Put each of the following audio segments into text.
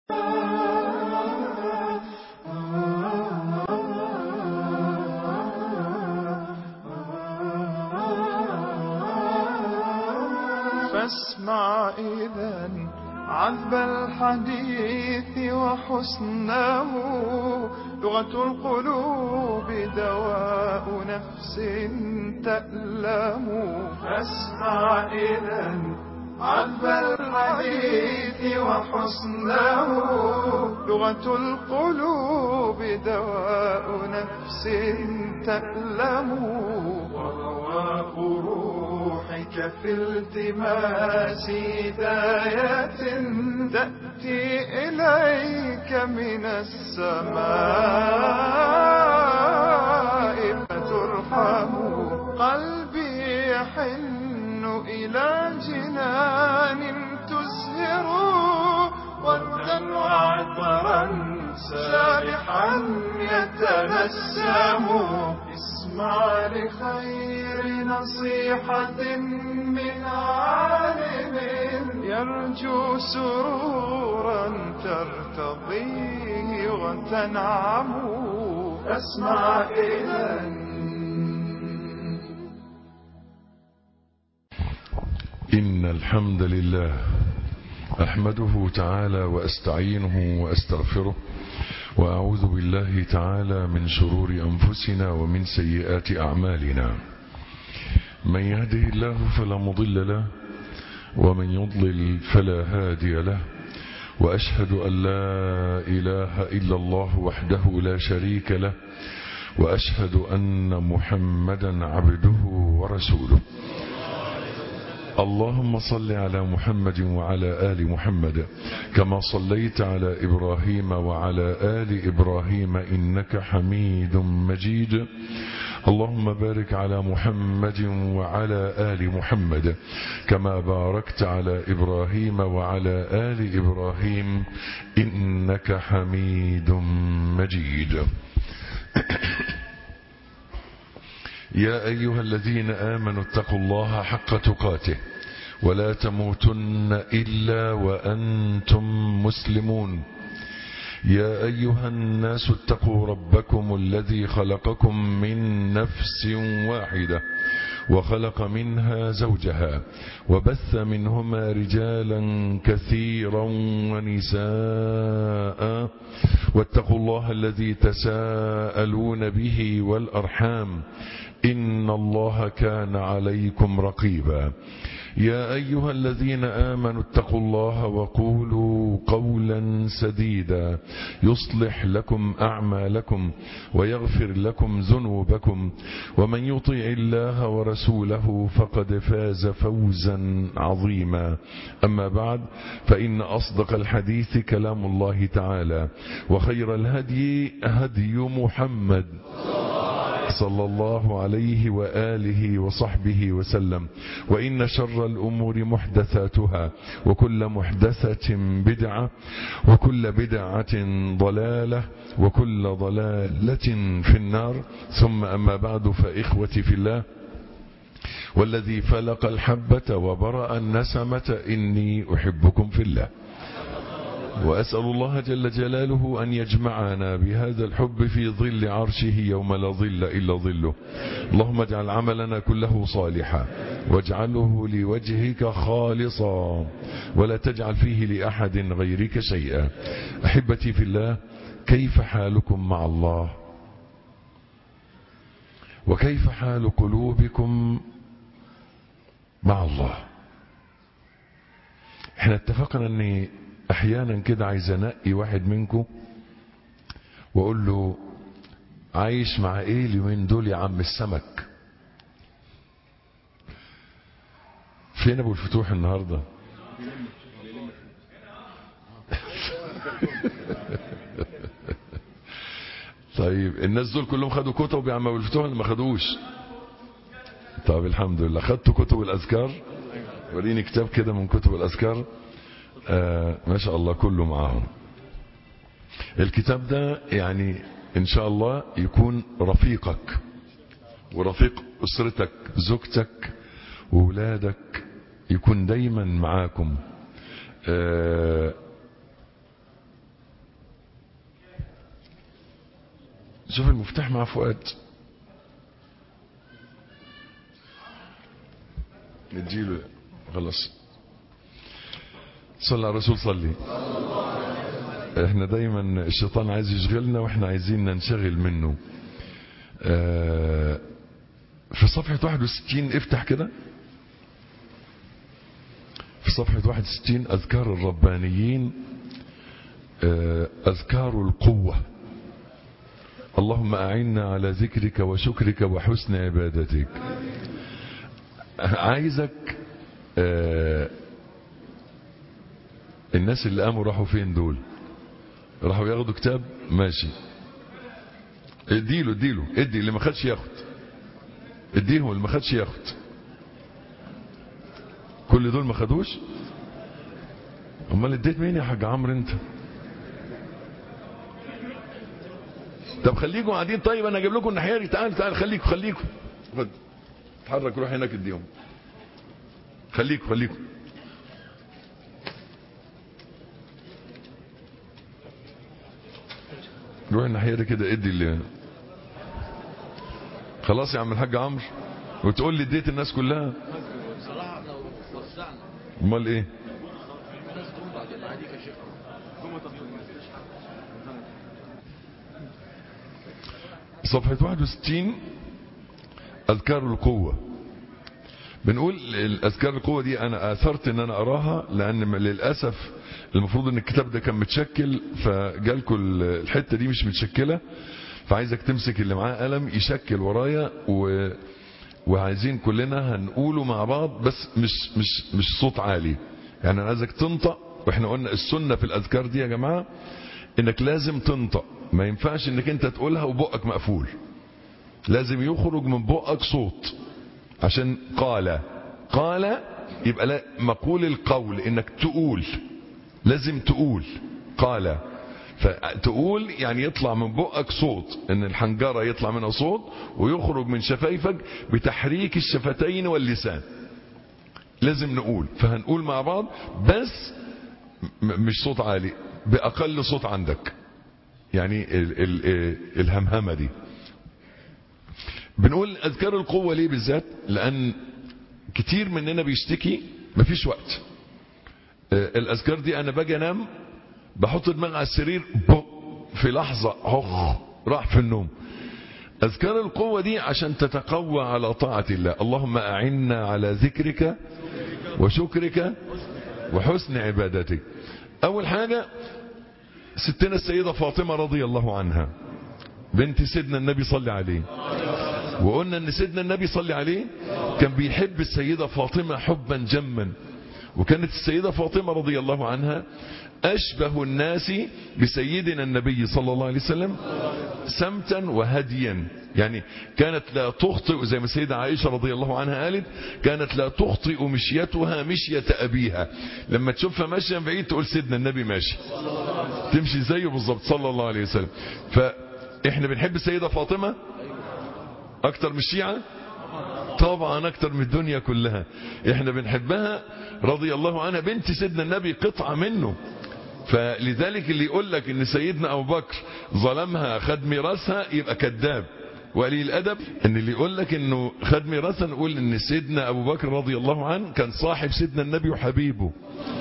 فاسمع إذن عذب الحديث وحسنه، لغة القلوب دواء نفس تألم. فاسمع إذن عذب الحديث وحسنه، لغة القلوب دواء نفس تألم. ورواء روحك في التماس هداية تأتي إليك من السماء فترحم. قلبي يحن إلى جنان تزهر وردا وعطرا سابحا يتنسم. اسمع لخير نصيحة من عالم يرجو سرورا ترتضيه وتنعم. اسمع إذن. إن الحمد لله أحمده تعالى وأستعينه وأستغفره، وأعوذ بالله تعالى من شرور أنفسنا ومن سيئات أعمالنا. من يهده الله فلا مضل له، ومن يضلل فلا هادي له. وأشهد أن لا إله إلا الله وحده لا شريك له، وأشهد أن محمدا عبده ورسوله. اللهم صل على محمد وعلى آل محمد كما صليت على إبراهيم وعلى آل إبراهيم إنك حميد مجيد. اللهم بارك على محمد وعلى آل محمد كما باركت على إبراهيم وعلى آل إبراهيم إنك حميد مجيد. يا أيها الذين آمنوا اتقوا الله حق تقاته ولا تموتن إلا وأنتم مسلمون. يا أيها الناس اتقوا ربكم الذي خلقكم من نفس واحدة وخلق منها زوجها وبث منهما رجالا كثيرا ونساء، واتقوا الله الذي تساءلون به والأرحام إن الله كان عليكم رقيبا. يا أيها الذين آمنوا اتقوا الله وقولوا قولا سديدا يصلح لكم أعمالكم ويغفر لكم ذنوبكم، ومن يطع الله ورسوله فقد فاز فوزا عظيما. أما بعد، فإن أصدق الحديث كلام الله تعالى، وخير الهدي هدي محمد صلى الله عليه وآله وصحبه وسلم. وإن شر الأمور محدثاتها، وكل محدثة بدعة، وكل بدعة ضلالة، وكل ضلالة في النار. ثم أما بعد، فإخوتي في الله، والذي فلق الحبة وبرأ النسمة إني أحبكم في الله، وأسأل الله جل جلاله أن يجمعنا بهذا الحب في ظل عرشه يوم لا ظل إلا ظله. اللهم اجعل عملنا كله صالحا، واجعله لوجهك خالصا، ولا تجعل فيه لأحد غيرك شيئا. أحبتي في الله، كيف حالكم مع الله؟ وكيف حال قلوبكم مع الله؟ احنا اتفقنا أن احيانا كده عايز انقي واحد منكم واقول له عايش مع ايه اليومين دول يا عم السمك؟ فين ابو الفتوح النهارده؟ طيب الناس دول كلهم خدوا كتب يا عم ابو الفتوح اللي ما خدوش؟ طب الحمد لله. خدتوا كتب الاذكار؟ وريني كتاب كده من كتب الاذكار. ما شاء الله كله معاهم. الكتاب ده يعني ان شاء الله يكون رفيقك ورفيق اسرتك، زوجتك وولادك، يكون دايما معاكم. شوف المفتاح مع فؤاد. نديله خلاص. صلى على الرسول صلي. احنا دايما الشيطان عايز يشغلنا واحنا عايزين ننشغل منه. في صفحة 61 افتح كده. في صفحة 61 أذكار الربانيين، أذكار القوة. اللهم أعنا على ذكرك وشكرك وحسن عبادتك. عايزك الناس اللي قاموا راحوا فين دول؟ راحوا ياخدوا كتاب؟ ماشي، ادي اللي ما خدش ياخد، اديهم اللي ما خدش ياخد. كل دول ما خدوش؟ امال اديت مين يا حاج عمرو انت؟ طب خليكم قاعدين. طيب انا اجيب لكم النحياري. تعال خليكم خد، اتحرك روح هناك اديهم. خليكم روح الناحيه كده ادي اللي خلاص يا عم الحاج عمرو. وتقول لي اديت الناس كلها؟ امال ايه؟ صفحة 61 أذكار القوة. بنقول الأذكار القوة دي أنا آثرت إن أنا أراها، لأن للأسف المفروض إن الكتاب ده كان متشكل، فجالكوا الحتة دي مش متشكلة، فعايزك تمسك اللي معاه قلم يشكل ورايا، وعايزين كلنا هنقوله مع بعض، بس مش صوت عالي. يعني أنا عايزك تنطق. وإحنا قلنا السنة في الأذكار دي يا جماعة إنك لازم تنطق، ما ينفعش إنك أنت تقولها وبقك مقفول، لازم يخرج من بقك صوت. عشان قال يبقى لا مقول القول انك تقول، لازم تقول قال. فتقول يعني يطلع من بقك صوت، ان الحنجرة يطلع منها صوت ويخرج من شفايفك بتحريك الشفتين واللسان. لازم نقول. فهنقول مع بعض بس مش صوت عالي، بأقل صوت عندك، يعني الهمهمة دي. بنقول أذكار القوة ليه بالذات؟ لأن كتير مننا بيشتكي مفيش وقت. الأذكار دي أنا باجي أنام بحط دماغي على السرير في لحظة راح في النوم. أذكار القوة دي عشان تتقوى على طاعة الله. اللهم أعنا على ذكرك وشكرك وحسن عبادتك. أول حاجة ستنا السيدة فاطمة رضي الله عنها بنت سيدنا النبي صلى عليه. وقلنا ان سيدنا النبي صلى عليه كان بيحب السيدة فاطمة حبا جما. وكانت السيدة فاطمة رضي الله عنها أشبه الناس بسيدنا النبي صلى الله عليه وسلم سمتا وهديا. يعني كانت لا تخطئ، زي ما السيدة عائشة رضي الله عنها قالت كانت لا تخطئ مشيتها مشية أبيها. لما تشوفها ماشية من بعيد تقول سيدنا النبي ماشي، تمشي زيه بالظبط صلى الله عليه وسلم. فإحنا بنحب السيدة فاطمة أكتر من الشيعة طبعا، أكتر من الدنيا كلها. إحنا بنحبها رضي الله عنها، بنت سيدنا النبي قطعة منه. فلذلك اللي يقول لك ان سيدنا ابو بكر ظلمها خد ميراثها يبقى كذاب وقليل الادب. ان اللي يقول لك انه خد ميراثها نقول ان سيدنا ابو بكر رضي الله عنه كان صاحب سيدنا النبي وحبيبه.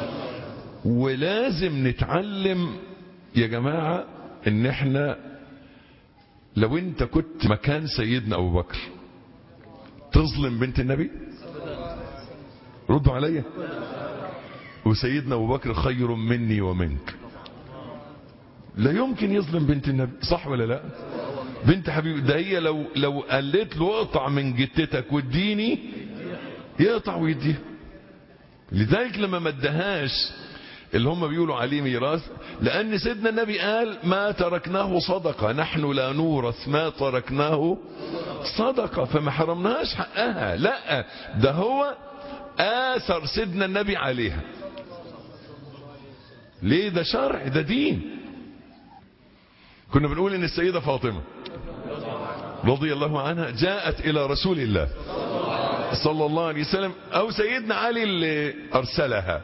ولازم نتعلم يا جماعة ان احنا لو انت كنت مكان سيدنا ابو بكر تظلم بنت النبي؟ ردوا عليا. وسيدنا ابو بكر خير مني ومنك، لا يمكن يظلم بنت النبي، صح ولا لا؟ بنت حبيبي ده هي لو قالت له اقطع من جتتك واديني يقطع ويديها. لذلك لما ما ادهاش اللي هم بيقولوا عليه ميراث، لان سيدنا النبي قال ما تركناه صدقه، نحن لا نورث ما تركناه صدقه، فما حرمناهاش حقها. لا ده هو آثر سيدنا النبي عليها. ليه؟ ده شرع، ده دين. كنا بنقول ان السيدة فاطمة رضي الله عنها جاءت الى رسول الله صلى الله عليه وسلم، او سيدنا علي اللي ارسلها.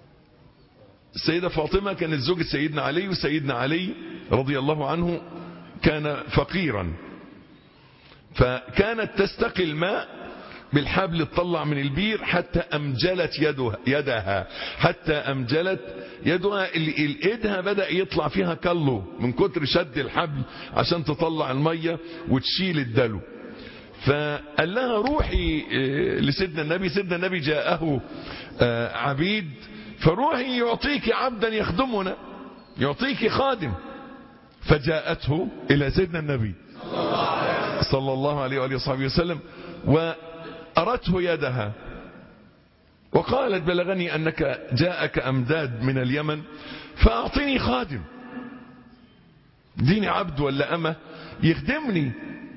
السيدة فاطمة كانت زوجة سيدنا علي، وسيدنا علي رضي الله عنه كان فقيرا، فكانت تستقي الماء بالحبل تطلع من البير حتى أمجلت يدها حتى أمجلت يدها، ايدها بدأ يطلع فيها كله من كتر شد الحبل عشان تطلع المية وتشيل الدلو. فقال لها روحي لسيدنا النبي. سيدنا النبي جاءه عبيد، فروحي يعطيك عبدا يخدمنا، يعطيك خادم. فجاءته إلى سيدنا النبي صلى الله عليه وآله وصحبه وسلم وأرته يدها وقالت بلغني أنك جاءك أمداد من اليمن فأعطني خادم، ديني عبد ولا أمة يخدمني.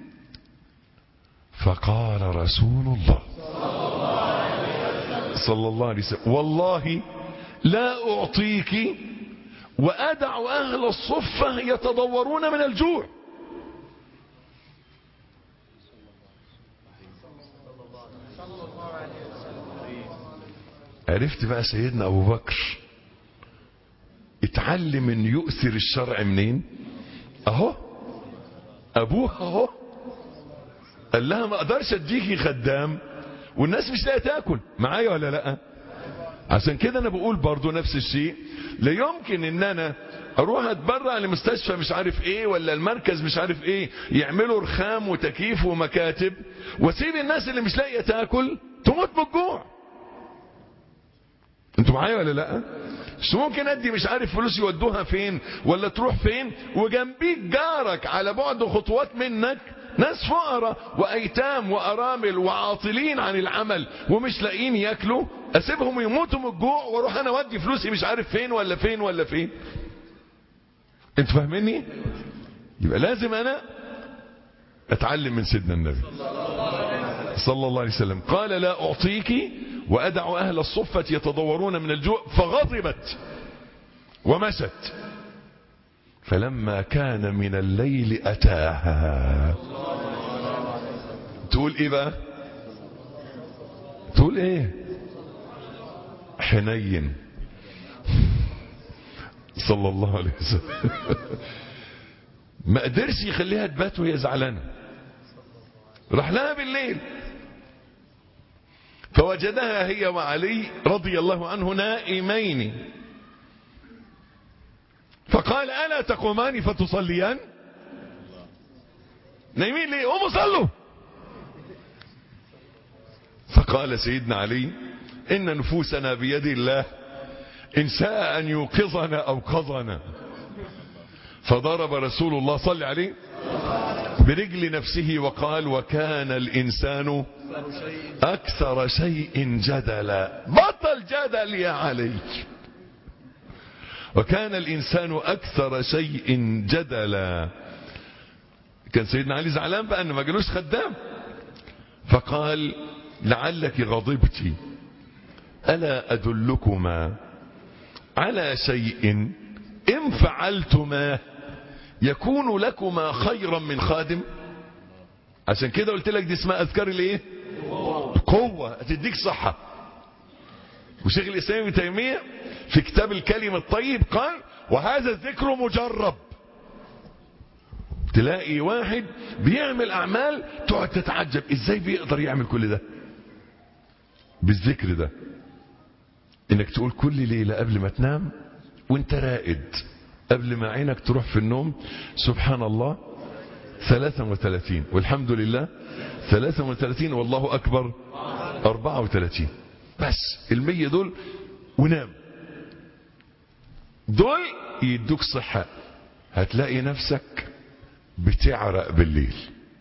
فقال رسول الله صلى الله عليه وسلم والله لا أعطيك وأدع أهل الصفة يتضورون من الجوع. عرفت بقى سيدنا أبو بكر اتعلم ان يؤثر الشرع منين؟ اهو ابوها اهو قال لها ما اقدرش اديكي خدام والناس مش لاقيه تاكل، معايا ولا لا؟ عشان كده انا بقول برضو نفس الشيء، لا يمكن ان انا اروح اتبرع لمستشفى مش عارف ايه ولا المركز مش عارف ايه يعملوا رخام وتكييف ومكاتب واسيب الناس اللي مش لاقيه تاكل تموت من الجوع. انتوا معايا ولا لا؟ مش ممكن ادي مش عارف فلوس يودوها فين ولا تروح فين وجنبيك جارك على بعد خطوات منك ناس فقراء وايتام وارامل وعاطلين عن العمل ومش لاقيين ياكلوا، اسيبهم يموتوا من الجوع واروح انا اودي فلوسي مش عارف فين ولا فين ولا فين؟ انتوا فاهميني؟ يبقى لازم انا اتعلم من سيدنا النبي صلى الله عليه وسلم. قال لا اعطيك وأدع أهل الصفة يتضورون من الجوع، فغضبت ومشت. فلما كان من الليل أتاها. تقول إيه بقى؟ تقول إيه؟ حنين صلى الله عليه وسلم. ما قدرش يخليها تبات وهي زعلانة، راح لها بالليل فوجدها هي وعلي رضي الله عنه نائمين، فقال ألا تقومان فتصليان؟ نايمين ليه؟ قوموا صلوا. فقال سيدنا علي إن نفوسنا بيد الله إن شاء أن يوقظنا أوقظنا. فضرب رسول الله صلى عليه برجل نفسه وقال وكان الإنسان أكثر شيء جدلا. بطل جدل يا علي. وكان الإنسان أكثر شيء جدلا. كان سيدنا علي زعلان بقى أنه ما جالوش خدام، فقال لعلك غضبت ألا أدلكما على شيء إن فعلتما يكون لكما خيرا من خادم. عشان كده قلت لك دي اسمها أذكار الايه؟ قوة هتديك صحة. وشيخ الإسلام ابن تيمية في كتاب الكلم الطيب قال وهذا الذكر مجرب. تلاقي واحد بيعمل أعمال تقعد تتعجب ازاي بيقدر يعمل كل ده بالذكر ده. انك تقول كل ليلة قبل ما تنام وانت رائد قبل ما عينك تروح في النوم سبحان الله 33 والحمد لله 33 والله أكبر 34. بس 100 دول ونام. دول يدوك صحة. هتلاقي نفسك بتعرق بالليل.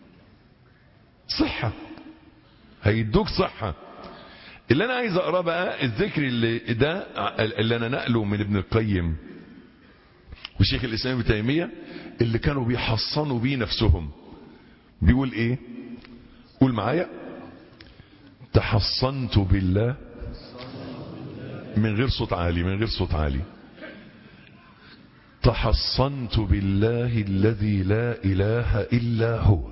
صحة هيدوك صحة. اللي أنا عايز أقرأ بقى الذكر اللي أنا نقله من ابن القيم وشيخ الإسلام ابن تيمية اللي كانوا بيحصنوا بيه نفسهم. بيقول ايه؟ قول معايا تحصنت بالله من غير صوت عالي من غير صوت عالي. تحصنت بالله الذي لا إله إلا هو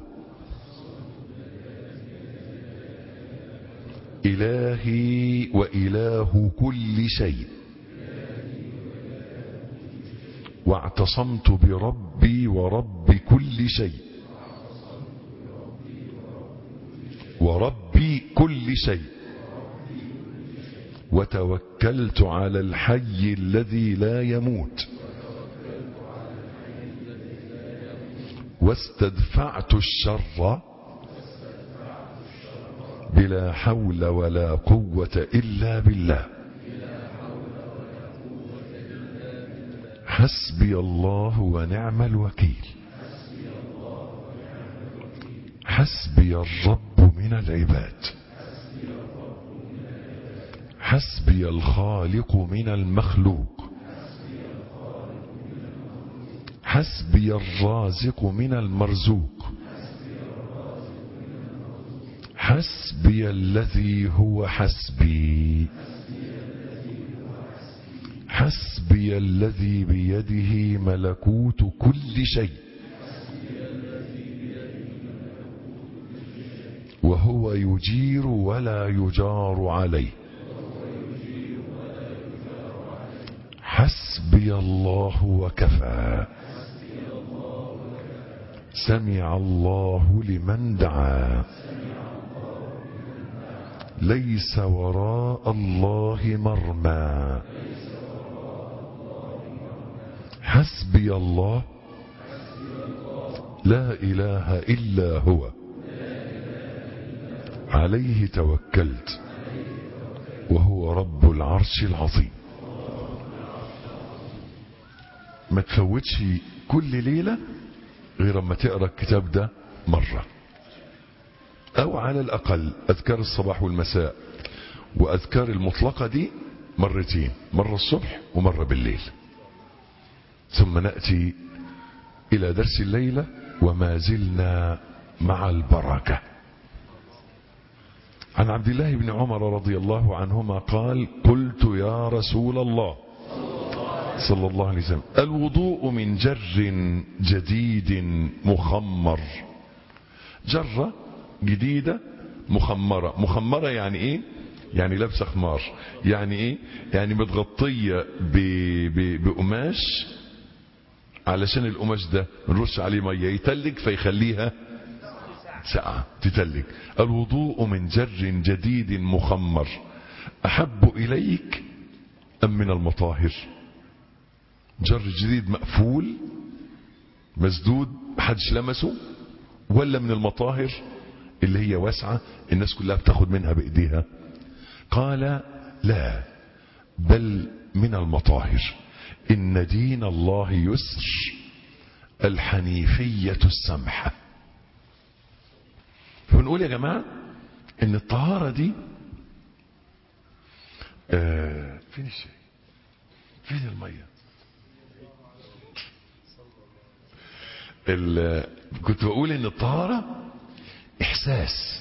إلهي وإله كل شيء واعتصمت بربي ورب كل شيء وربي كل شيء وتوكلت على الحي الذي لا يموت واستدفعت الشر بلا حول ولا قوة إلا بالله حسبي الله ونعم الوكيل حسبي الرب من العباد حسبي الخالق من المخلوق حسبي الرازق من المرزوق حسبي الذي هو حسبي حسبي الذي بيده ملكوت كل شيء وهو يجير ولا يجار عليه حسبي الله وكفى سمع الله لمن دعا ليس وراء الله مرمى حسبي الله لا إله إلا هو عليه توكلت وهو رب العرش العظيم. ما تفوتش كل ليلة غير ما تقرأ الكتاب ده مرة، أو على الأقل أذكار الصباح والمساء وأذكار المطلقة دي مرتين، مرة الصبح ومرة بالليل. ثم نأتي إلى درس الليلة وما زلنا مع البركة. عن عبد الله بن عمر رضي الله عنهما قال: قلت يا رسول الله صلى الله عليه وسلم: الوضوء من جر جديد مخمر. جرة جديدة مخمرة. مخمرة يعني ايه؟ يعني لابسة خمار. يعني ايه؟ يعني متغطية بقماش، علشان القماش ده نرش عليه مية يتلج فيخليها ساقعة تتلج. الوضوء من جر جديد مخمر أحب إليك أم من المطاهر؟ جر جديد مقفول مسدود محدش لمسه، ولا من المطاهر اللي هي واسعة الناس كلها بتاخد منها بإيديها؟ قال: لا، بل من المطاهر. إن دين الله يسر، الحنيفية السمحة. فبنقول يا جماعة إن الطهارة دي فين الشيء؟ فين المية؟ كنت بقول إن الطهارة إحساس،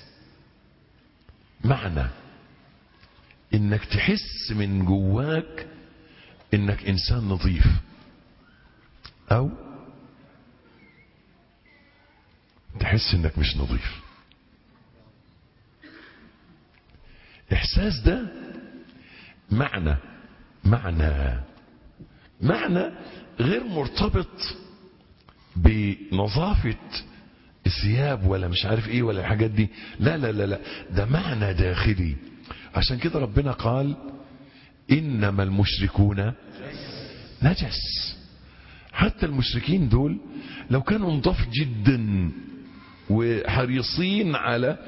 معنى إنك تحس من جواك إنك إنسان نظيف، أو تحس إنك مش نظيف. إحساس ده معنى غير مرتبط بنظافة الثياب ولا مش عارف ايه ولا الحاجات دي. لا لا لا لا، ده معنى داخلي. عشان كده ربنا قال: إنما المشركون نجس. حتى المشركين دول لو كانوا نضاف جدا وحريصين على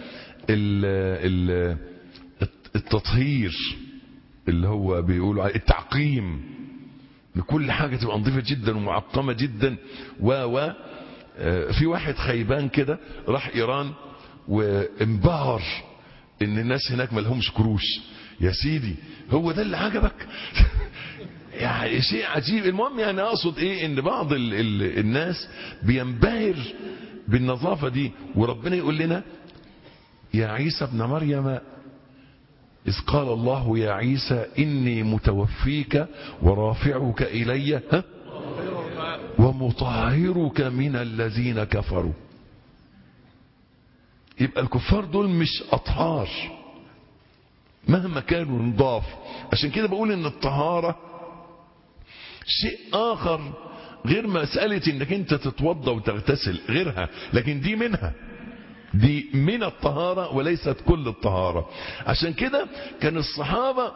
التطهير اللي هو بيقولوا على التعقيم، لكل حاجة تبقى نظيفة جدا ومعقمة جدا. في واحد خيبان كده راح إيران وانبهر ان الناس هناك ما لهمش كروش. يا سيدي، هو ده اللي عجبك؟ يعني شيء عجيب. المهم يعني اقصد ايه، ان بعض الناس بينبهر بالنظافة دي. وربنا يقول لنا: يا عيسى ابن مريم إذ قال الله يا عيسى إني متوفيك ورافعك إلي ومطهرك من الذين كفروا. يبقى الكفار دول مش أطهار مهما كانوا نضاف. عشان كده بقول إن الطهارة شيء آخر غير مسألة انك انت تتوضى وتغتسل، غيرها، لكن دي منها، دي من الطهارة وليست كل الطهارة. عشان كده كان الصحابة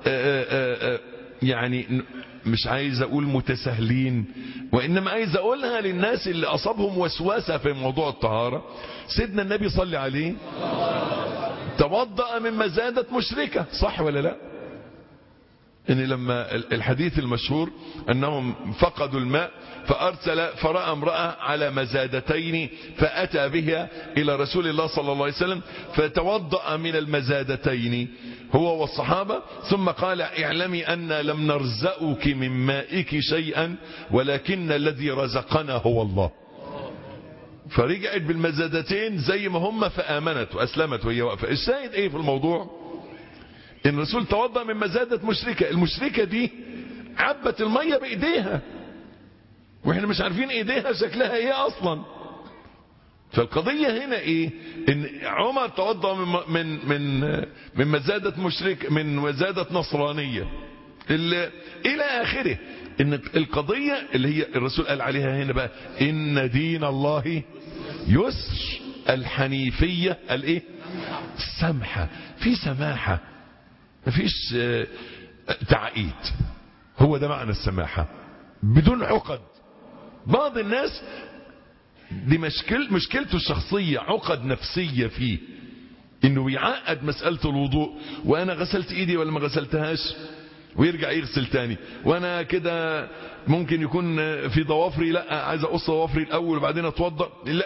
يعني مش عايز اقول متساهلين، وانما عايز اقولها للناس اللي اصابهم وسواسة في موضوع الطهارة. سيدنا النبي صلى عليه توضأ مما زادت مشركة، صح ولا لا؟ ان لما الحديث المشهور انهم فقدوا الماء فرأى امرأة على مزادتين فأتى بها الى رسول الله صلى الله عليه وسلم فتوضأ من المزادتين هو والصحابة، ثم قال اعلمي أن لم نرزقك من مائك شيئا ولكن الذي رزقنا هو الله. فرجعت بالمزادتين زي ما هم فآمنت وأسلمت وهي واقفة. الشاهد ايه في الموضوع؟ ان الرسول توضأ من مزادة مشركة. المشركة دي عبت المية بايديها واحنا مش عارفين ايديها شكلها ايه اصلا. فالقضية هنا ايه؟ ان عمر توضأ من مزادة مشرك، من مزادة نصرانية الى اخره. ان القضية اللي هي الرسول قال عليها هنا بقى ان دين الله يسر، الحنيفية الايه؟ السمحة، في سماحة، مفيش تعقيد. هو ده معنى السماحة، بدون عقد. بعض الناس دي مشكلته الشخصية، عقد نفسية فيه، انه بيعقد مسألة الوضوء، وانا غسلت ايدي ولا ما غسلتهاش، ويرجع يغسل تاني، وانا كده ممكن يكون في ضوافري، لا عايز اقص ضوافري الاول وبعدين اتوضأ. لا،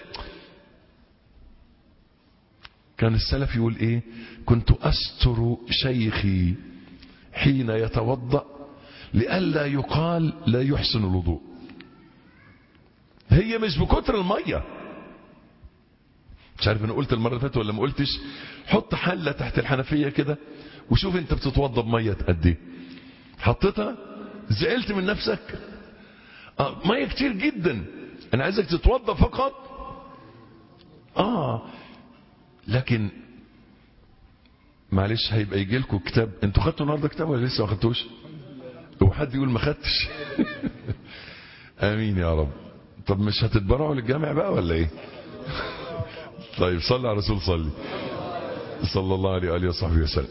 كان السلف يقول ايه؟ كنت استر شيخي حين يتوضأ لئلا يقال لا يحسن الوضوء. هي مش بكتر المية. مش عارف انا قلت المرة اللي فاتت ولا ما قلتش، حط حلة تحت الحنفية كده وشوف انت بتتوضى بمية قد ايه. حطيتها زعلت من نفسك؟ مية كتير جدا. انا عايزك تتوضى فقط لكن معلش هيبقى يجي لكم كتاب. انتوا خدتوا النهارده كتاب ولا لسه ما خدتوش؟ لو حد يقول ما خدتش امين يا رب. طب مش هتتبرعوا للجامع بقى ولا ايه؟ طيب صلي على الرسول، صلى الله عليه واله وصحبه وسلم.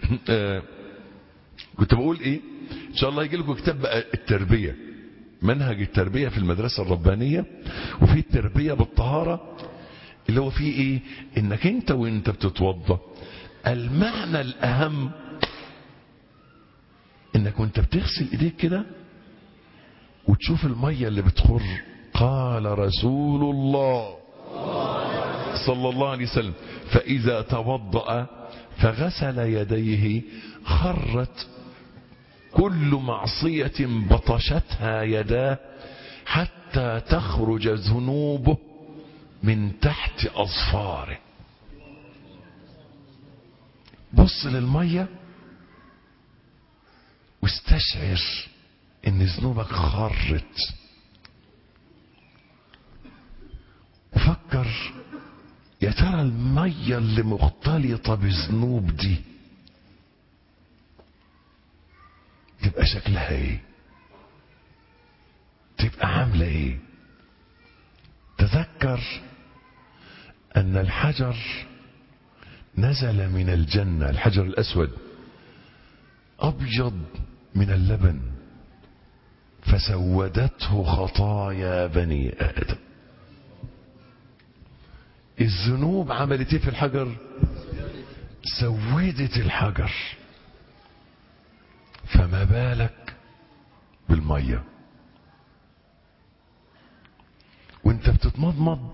كنت بقول ايه؟ ان شاء الله يجي لكم كتاب بقى التربيه، منهج التربيه في المدرسه الربانيه، وفي التربيه بالطهاره اللي هو فيه ايه؟ انك انت وانت بتتوضى المعنى الاهم انك وانت بتغسل ايديك كده وتشوف المية اللي بتخر. قال رسول الله صلى الله عليه وسلم فاذا توضأ فغسل يديه خرت كل معصية بطشتها يداه حتى تخرج ذنوبه من تحت أظفاره. بص للمية واستشعر ان ذنوبك خرت، وفكر يا ترى المية اللي مختلطة بذنوب دي تبقى شكلها ايه، تبقى عاملة ايه. تذكر ان الحجر نزل من الجنة، الحجر الاسود ابيض من اللبن فسودته خطايا بني ادم. الذنوب عملت ايه في الحجر؟ سودت الحجر، فما بالك بالمية. وانت بتتمضمض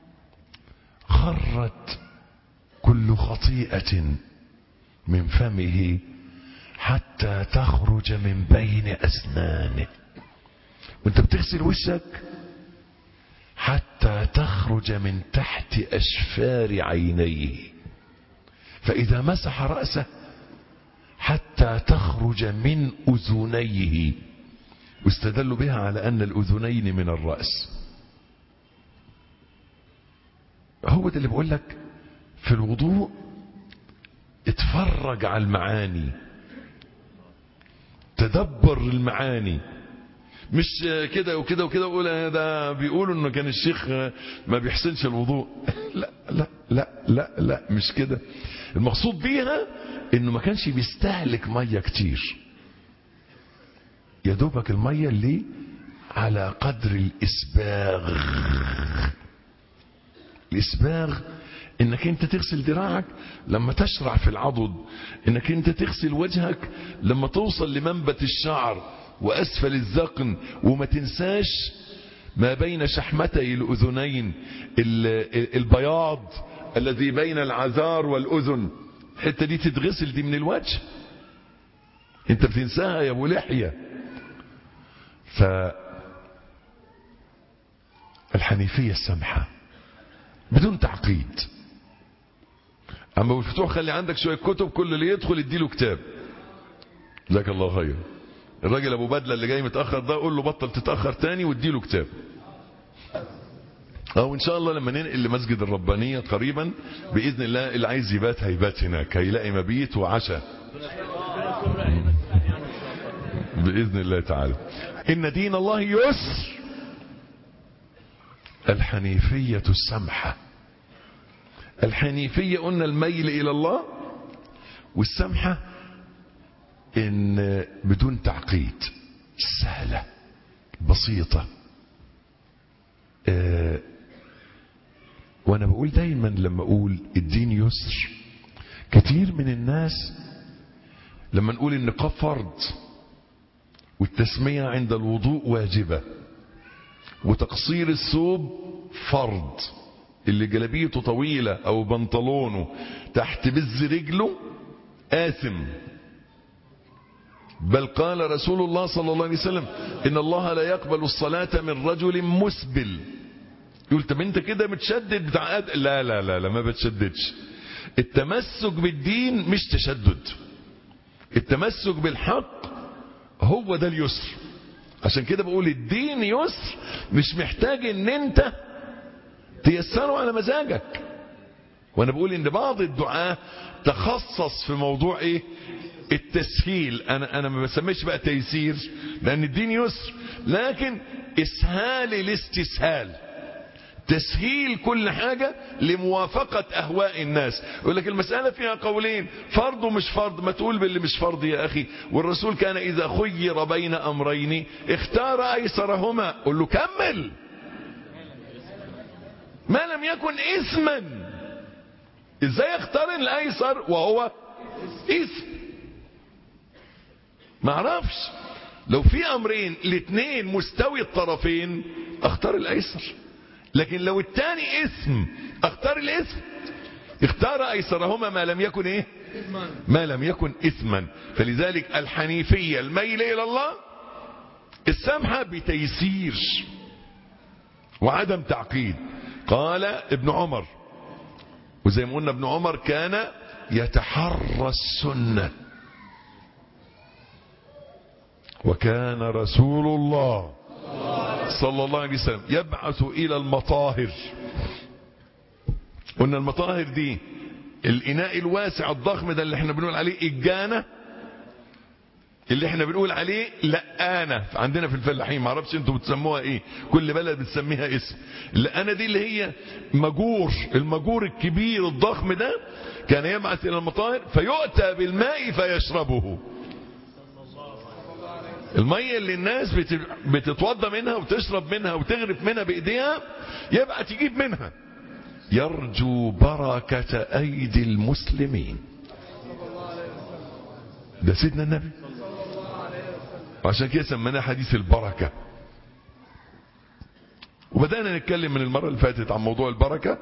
خرت كل خطيئة من فمه حتى تخرج من بين أسنانه. وانت بتغسل وشك حتى تخرج من تحت أشفار عينيه. فإذا مسح رأسه حتى تخرج من أذنيه، واستدلوا بها على أن الأذنين من الرأس. هو ده اللي بقول لك في الوضوء اتفرج على المعاني، تدبر المعاني، مش كده وكده وكده وقول ده بيقولوا انه كان الشيخ ما بيحسنش الوضوء. لا لا لا لا لا مش كده. المقصود بيها انه ما كانش بيستهلك ميه كتير، يا دوبك الميه اللي على قدر الاسباغ. الاسباغ انك انت تغسل دراعك لما تشرع في العضد، انك انت تغسل وجهك لما توصل لمنبت الشعر واسفل الذقن، وما تنساش ما بين شحمتي الاذنين البياض الذي بين العذار والاذن، الحته دي تتغسل، دي من الوجه، انت بتنساها يا ابو لحيه. فالحنيفيه السمحه بدون تعقيد. اما بالفتوح خلي عندك شويه كتب، كل اللي يدخل اديله كتاب. جزاك الله خير. الراجل ابو بدله اللي جاي متاخر ده قول له بطل تتاخر تاني واديله كتاب. وان شاء الله لما ننقل لمسجد الربانيه قريبا باذن الله، اللي عايز يبات هيبات هناك، هيلاقي مبيت وعشاء باذن الله تعالى. ان دين الله يسر. الحنيفيه السمحه. الحنيفيه قلنا الميل الى الله، والسمحه ان بدون تعقيد، سهله بسيطه. وانا بقول دايما لما اقول الدين يسر، كتير من الناس لما نقول النقاب فرض والتسمية عند الوضوء واجبة وتقصير الثوب فرض، اللي جلبيته طويلة او بنطلونه تحت بز رجله آثم. بل قال رسول الله صلى الله عليه وسلم ان الله لا يقبل الصلاة من رجل مسبل. يقول طب انت كده متشدد بتاع لا لا لا لا ما بتشددش. التمسك بالدين مش تشدد، التمسك بالحق هو ده اليسر. عشان كده بقول الدين يسر، مش محتاج ان انت تيسره على مزاجك. وانا بقول ان بعض الدعاة تخصص في موضوع ايه؟ التسهيل. انا ما بسميش بقى تيسير لان الدين يسر، لكن اسهال الاستسهال، تسهيل كل حاجة لموافقة اهواء الناس. يقول لك المسألة فيها قولين، فرض ومش فرض، ما تقول باللي مش فرض يا اخي. والرسول كان اذا خير بين امرين اختار ايسرهما. قل له كمل، ما لم يكن اثما. ازاي اختار الايسر وهو اثم؟ ما اعرفش. لو في امرين الاثنين مستوي الطرفين اختار الايسر، لكن لو الثاني اسم اختار الاسم. اختار ايسرهما ما لم يكن ايه؟ ما لم يكن اثما. فلذلك الحنيفية الميل الى الله، السمحة بتيسير وعدم تعقيد. قال ابن عمر، وزي ما قلنا ابن عمر كان يتحرى السنة، وكان رسول الله صلى الله عليه وسلم يبعث إلى المطاهر. قلنا المطاهر دي الإناء الواسع الضخم ده اللي احنا بنقول عليه الجانة، اللي احنا بنقول عليه لقانة عندنا في الفلاحين، معرفش انتوا بتسموها ايه، كل بلد بتسميها اسم. اللقانة دي اللي هي مجور، المجور الكبير الضخم ده كان يبعث إلى المطاهر فيؤتى بالماء فيشربه. المية اللي الناس بتتوضى منها وتشرب منها وتغرف منها بإيديها، يبقى تجيب منها. يرجو بركة أيدي المسلمين. ده سيدنا النبي، وعشان كده سميناه حديث البركة. وبدأنا نتكلم من المرة اللي فاتت عن موضوع البركة،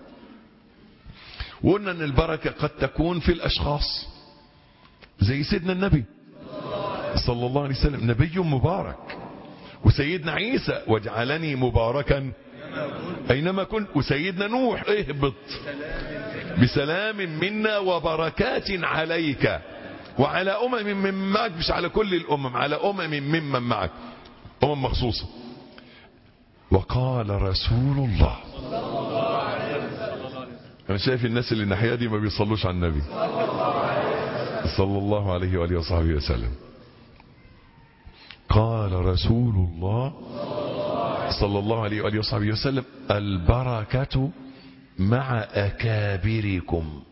وقلنا ان البركة قد تكون في الأشخاص، زي سيدنا النبي صلى الله عليه وسلم نبي مبارك، وسيدنا عيسى وجعلني مباركا أينما كنت، وسيدنا نوح اهبط بسلام منا وبركات عليك وعلى أمم من معك، مش على كل الأمم، على أمم ممن معك، أمم مخصوصة. وقال رسول الله، أنا شايف الناس اللي الناحية دي ما بيصلوش على النبي صلى الله عليه وآله وصحبه وسلم. قال رسول الله صلى الله عليه وآله وصحبه وسلم: البركة مع أكابركم.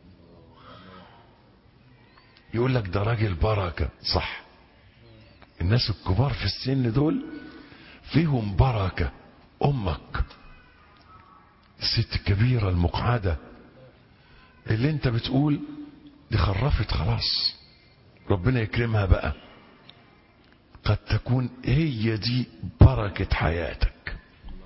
يقول لك ده راجل بركة، صح. الناس الكبار في السن دول فيهم بركة. أمك الست الكبيرة المقعدة اللي انت بتقول دي خرفت خلاص، ربنا يكرمها بقى، قد تكون هي دي بركة حياتك.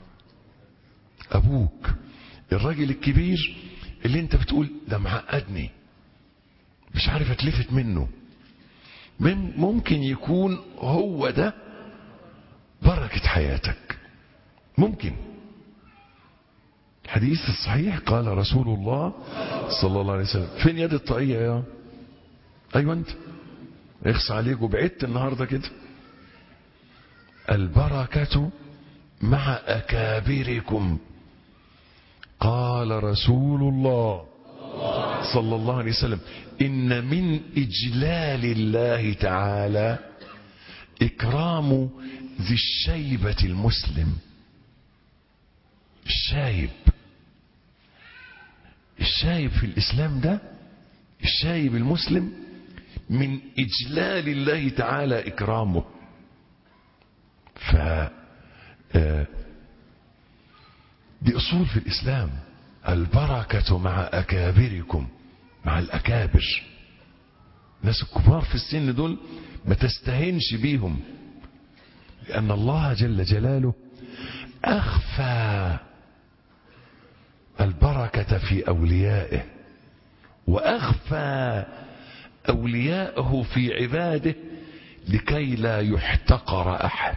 أبوك الراجل الكبير اللي انت بتقول ده معقدني، مش عارف اتلفت منه، ممكن يكون هو ده بركة حياتك. ممكن. الحديث الصحيح قال رسول الله صلى الله عليه وسلم: فين يد الطاقية يا ايوه انت اخص عليك وبعدت النهارده كده. البركة مع أكابركم. قال رسول الله صلى الله عليه وسلم: إن من إجلال الله تعالى إكرام ذي الشيبة المسلم. الشايب في الإسلام ده، الشايب المسلم من إجلال الله تعالى إكرامه. دي أصول في الإسلام. البركة مع أكابركم، مع الأكابر. الناس الكبار في السن دول ما تستهنش بيهم، لأن الله جل جلاله أخفى البركة في أوليائه، وأخفى أولياءه في عباده لكي لا يحتقر أحد.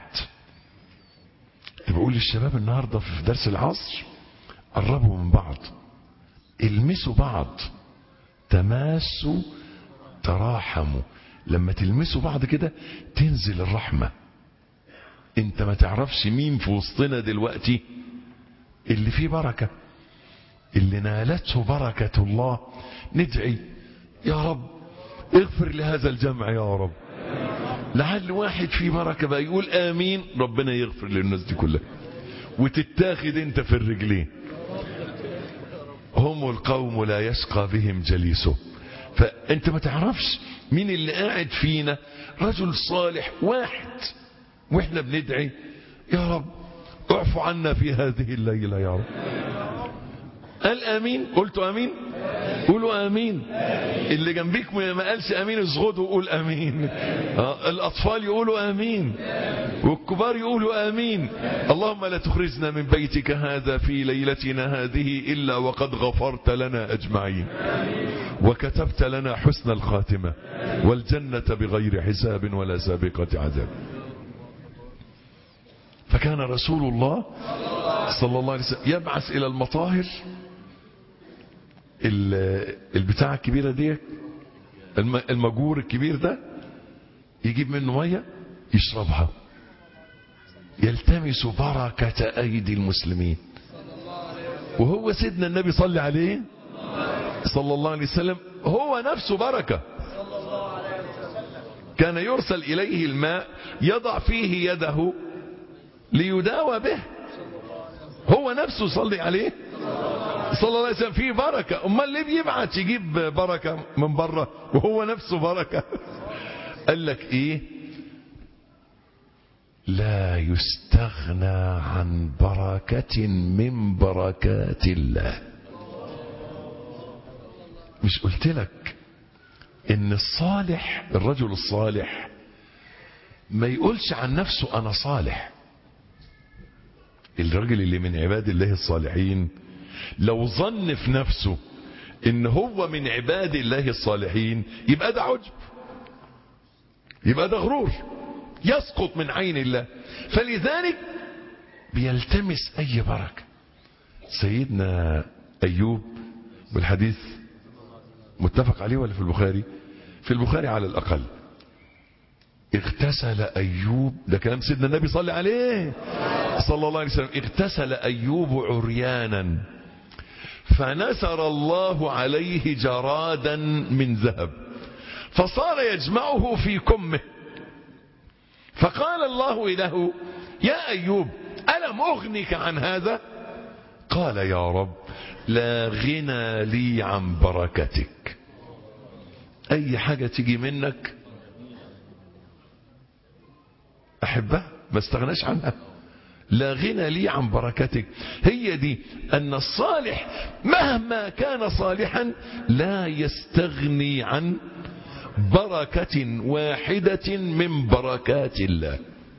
بقول للشباب النهاردة في درس العصر: قربوا من بعض، المسوا بعض، تماسوا تراحموا. لما تلمسوا بعض كده تنزل الرحمة. انت ما تعرفش مين في وسطنا دلوقتي اللي فيه بركة، اللي نالته بركة الله. ندعي: يا رب اغفر لهذا الجمع يا رب. لعل واحد فيه بركة بقى يقول آمين، ربنا يغفر للناس دي كلها وتتاخد انت في الرجلين. هم القوم لا يشقى بهم جليسه. فانت ما تعرفش مين اللي قاعد فينا رجل صالح واحد، واحنا بندعي: يا رب اعفو عنا في هذه الليلة يا رب. قال آمين؟ قلتوا آمين؟ قولوا آمين. اللي جنبيك ما قالش آمين اصغدوا وقول آمين. الأطفال يقولوا آمين، والكبار يقولوا آمين. اللهم لا تخرجنا من بيتك هذا في ليلتنا هذه إلا وقد غفرت لنا أجمعين، وكتبت لنا حسن الخاتمة والجنة بغير حساب ولا سابقة عذاب. فكان رسول الله صلى الله عليه وسلم يبعث إلى المطاهر البتاعة الكبيرة دي، المجور الكبير ده، يجيب منه مية يشربها، يلتمس بركة أيدي المسلمين. وهو سيدنا النبي صلى عليه صلى الله عليه وسلم هو نفسه بركة. كان يرسل إليه الماء يضع فيه يده ليداوى به. هو نفسه صلي عليه صلى الله عليه وسلم فيه بركة. امال ليه بيبعت يجيب بركة من بره وهو نفسه بركة؟ قال لك ايه؟ لا يستغنى عن بركة من بركات الله. مش قلت لك ان الصالح، الرجل الصالح ما يقولش عن نفسه انا صالح. الرجل اللي من عباد الله الصالحين لو ظن في نفسه ان هو من عباد الله الصالحين يبقى ده عجب، يبقى ده غرور، يسقط من عين الله. فلذلك بيلتمس اي بركة. سيدنا ايوب، والحديث متفق عليه ولا في البخاري؟ في البخاري على الاقل. اغتسل ايوب، ده كلام سيدنا النبي صلى عليه صلى الله عليه وسلم. اغتسل ايوب عريانا فنثر الله عليه جرادا من ذهب فصار يجمعه في كمه فقال الله له: يا أيوب ألم أغنك عن هذا؟ قال: يا رب لا غنى لي عن بركتك. أي حاجة تيجي منك أحبها، ما استغناش عنها. لا غنى لي عن بركتك. هي دي أن الصالح مهما كان صالحا لا يستغني عن بركة واحدة من بركات الله،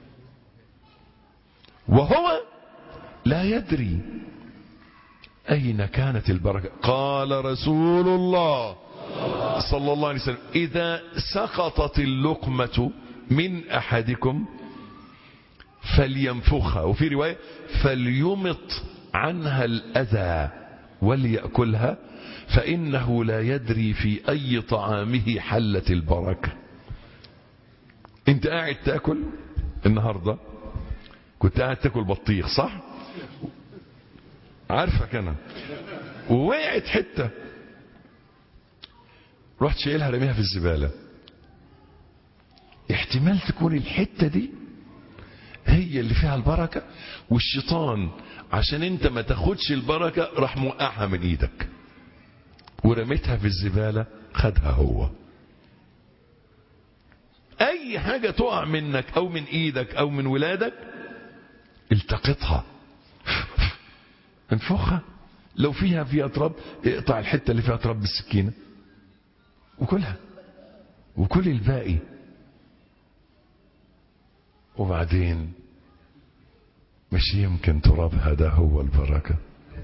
وهو لا يدري أين كانت البركة. قال رسول الله صلى الله عليه وسلم: إذا سقطت اللقمة من أحدكم فلينفخها، وفي رواية فليمط عنها الأذى وليأكلها، فإنه لا يدري في أي طعامه حلت البركة. انت قاعد تأكل النهاردة، كنت قاعد تأكل بطيخ صح؟ عارفك أنا، ووقعت حتة رحت شايلها رميها في الزبالة، احتمال تكون الحتة دي هي اللي فيها البركة، والشيطان عشان انت ما تاخدش البركة راح موقعها من ايدك ورميتها في الزبالة، خدها هو. اي حاجة تقع منك او من ايدك او من ولادك التقطها، انفخها. لو فيها تراب اقطع الحتة اللي فيها تراب بالسكينة وكلها، وكل الباقي. وبعدين مش يمكن ترابها ده هو البركة.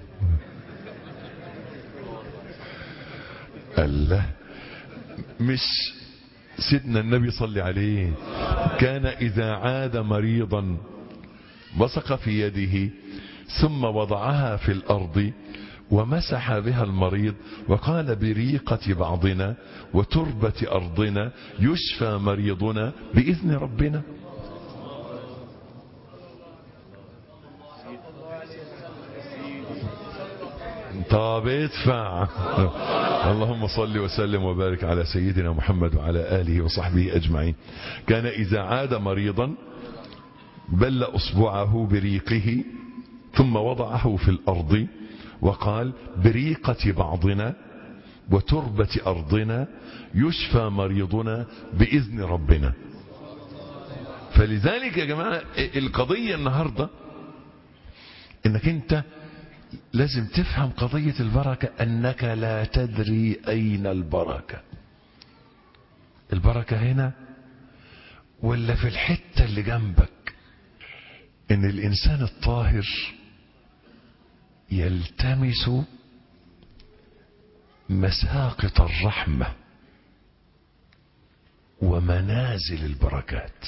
الله، مش سيدنا النبي صلى عليه كان إذا عاد مريضا بصق في يده ثم وضعها في الأرض ومسح بها المريض وقال: بريقة بعضنا وتربة أرضنا يشفى مريضنا بإذن ربنا. طب ادفع. اللهم صل وسلم وبارك على سيدنا محمد وعلى آله وصحبه أجمعين. كان إذا عاد مريضا بل أصبعه بريقه ثم وضعه في الأرض وقال: بريقة بعضنا وتربة أرضنا يشفى مريضنا بإذن ربنا. فلذلك يا جماعة القضية النهاردة انك انت لازم تفهم قضية البركة، انك لا تدري اين البركة. البركة هنا ولا في الحتة اللي جنبك. ان الانسان الطاهر يلتمس مساقط الرحمة ومنازل البركات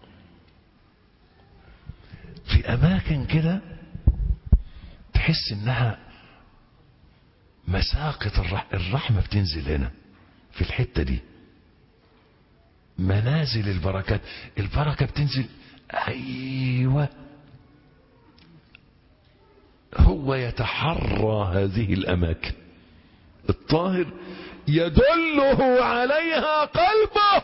في اماكن كده تحس انها مساقط الرحمة بتنزل هنا في الحتة دي، منازل البركات. البركة بتنزل، ايوه، هو يتحرى هذه الاماكن. الطاهر يدله عليها قلبه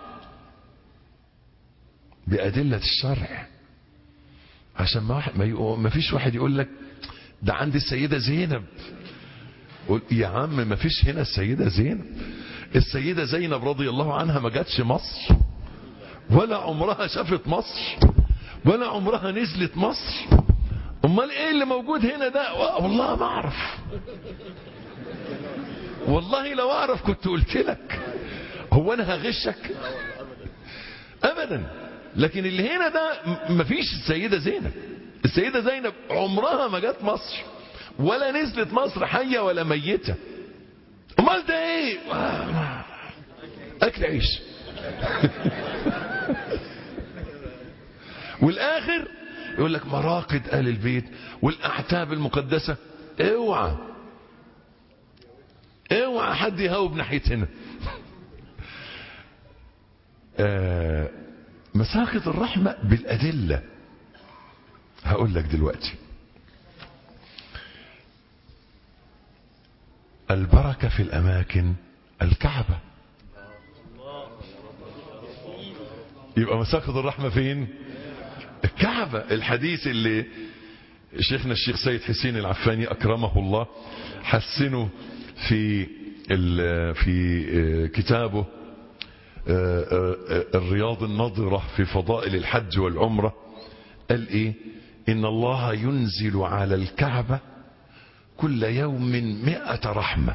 بأدلة الشرع، عشان ما فيش واحد يقول لك ده عند السيدة زينب. قول يا عم ما فيش هنا السيدة زينب. السيدة زينب رضي الله عنها ما جاتش مصر، ولا عمرها شافت مصر، ولا عمرها نزلت مصر. امال ايه اللي موجود هنا ده؟ والله ما اعرف، والله لو اعرف كنت قلت لك. هو انا هغشك؟ ابدا. لكن اللي هنا ده مفيش السيدة زينب. السيدة زينب عمرها ما جت مصر ولا نزلت مصر حية ولا ميتة. امال ده ايه؟ اكل عيش. والاخر يقول لك مراقد آل البيت والاعتاب المقدسة. اوعى اوعى حد يهوب ناحية هنا. مساقط الرحمة بالأدلة. هقول لك دلوقتي البركة في الأماكن. الكعبة يبقى مساقط الرحمة فين؟ الكعبة. الحديث اللي شيخنا الشيخ سيد حسين العفاني أكرمه الله حسنه في كتابه الرياض النظرة في فضائل الحج والعمرة، قال إيه؟ إن الله ينزل على الكعبة كل يوم 100 رحمة،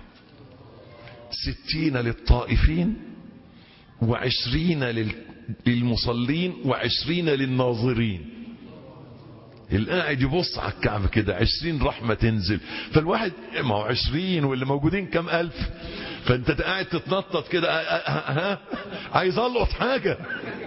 60 للطائفين، 20 للمصلين، 20 للناظرين. القاعد يبص على الكعبة كده 20 رحمة تنزل. فالواحد ما هو 20 واللي موجودين كم ألف، فانت قاعد تتنطط كده عايز ألقط حاجة.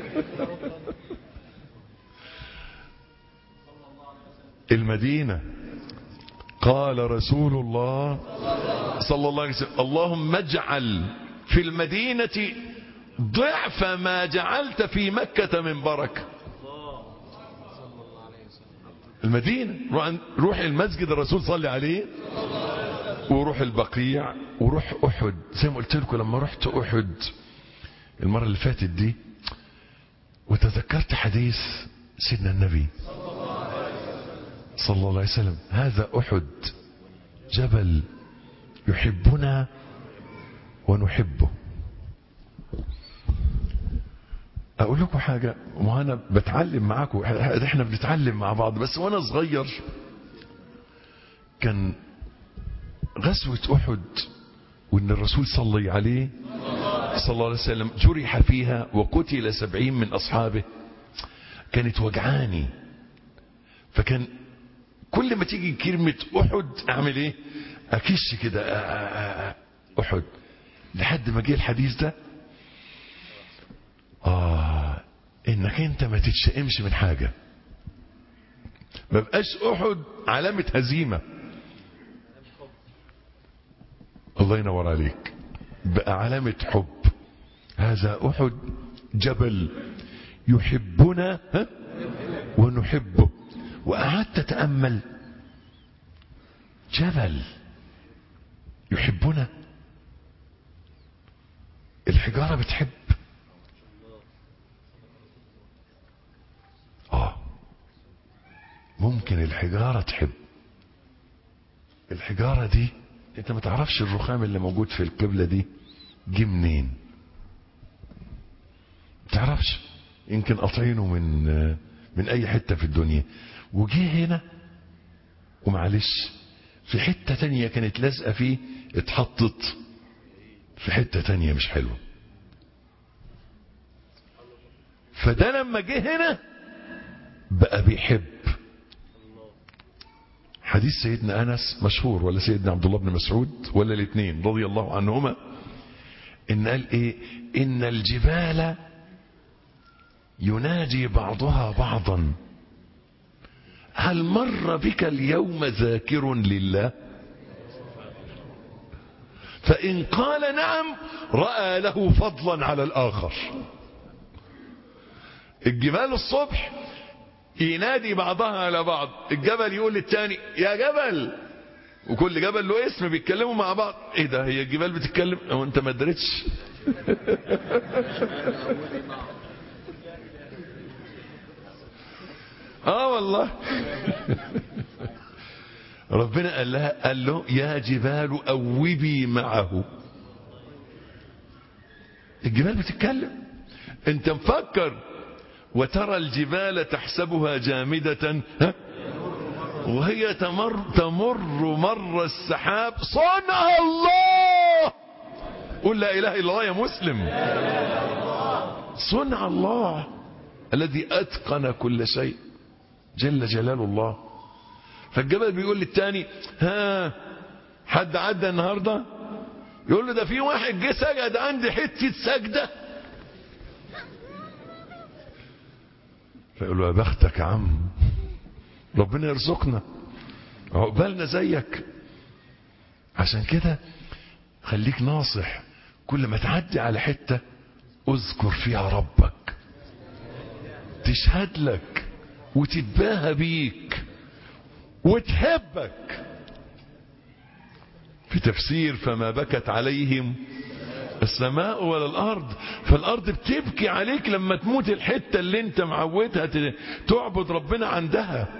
المدينة قال رسول الله صلى الله عليه وسلم اللهم اجعل في المدينة ضعف ما جعلت في مكة من بركة. المدينة روح المسجد الرسول صلى عليه، وروح البقيع، وروح أحد. زي ما قلت لكم لما رحت أحد المرة اللي فاتت دي، وتذكرت حديث سيدنا النبي صلى الله عليه وسلم، هذا أحد جبل يحبنا ونحبه. اقول لكم حاجة، وانا بتعلم معاكم، احنا بنتعلم مع بعض. بس وانا صغير كان غزوة احد، وان الرسول صلى عليه صلى الله عليه وسلم جرح فيها وقتل 70 من اصحابه، كانت وجعاني. فكان كل ما تيجي كلمة احد اعمل ايه؟ اكش كده احد، لحد ما جه الحديث ده. انك انت ما تتشائمش من حاجة، ما بقاش احد علامة هزيمة. الله ينور عليك، بقى علامة حب. هذا احد جبل يحبنا ونحبه. وقعدت اتأمل، جبل يحبنا، الحجارة بتحب. ممكن الحجارة تحب. الحجارة دي انت ما تعرفش الرخام اللي موجود في القبلة دي جه منين، ما تعرفش. يمكن قاطعينه من اي حتة في الدنيا، وجه هنا ومعلش في حتة تانية كانت لازقة فيه، اتحطت في حتة تانية مش حلوة. فده لما جه هنا بقى بيحب. حديث سيدنا أنس مشهور، ولا سيدنا عبد الله بن مسعود، ولا الاثنين رضي الله عنهما، إن قال إيه؟ إن الجبال ينادي بعضها بعضا هل مر بك اليوم ذاكر لله؟ فإن قال نعم رأى له فضلا على الآخر. الجبال الصبح ينادي بعضها على بعض، الجبل يقول للتاني يا جبل، وكل جبل له اسم، بيتكلموا مع بعض. ايه ده، هي الجبال بتتكلم او انت ما دريتش؟ والله. ربنا قال له يا جبال أوبي معه. الجبال بتتكلم. انت مفكر وترى الجبال تحسبها جامدة وهي تمر مر السحاب صنع الله. قل لا إله إلا الله يا مسلم. صنع الله الذي أتقن كل شيء جل جلال الله. فالجبل بيقول للتاني حد عدى النهاردة؟ يقول له ده في واحد جه سجد عندي حتة سجدة. فيقول له يا بختك يا عم، ربنا يرزقنا عقبالنا زيك. عشان كده خليك ناصح، كل ما تعدي على حتة اذكر فيها ربك، تشهد لك وتتباهى بيك وتحبك. في تفسير فما بكت عليهم السماء ولا الأرض. فالأرض بتبكي عليك لما تموت الحتة اللي انت معودها تعبد ربنا عندها،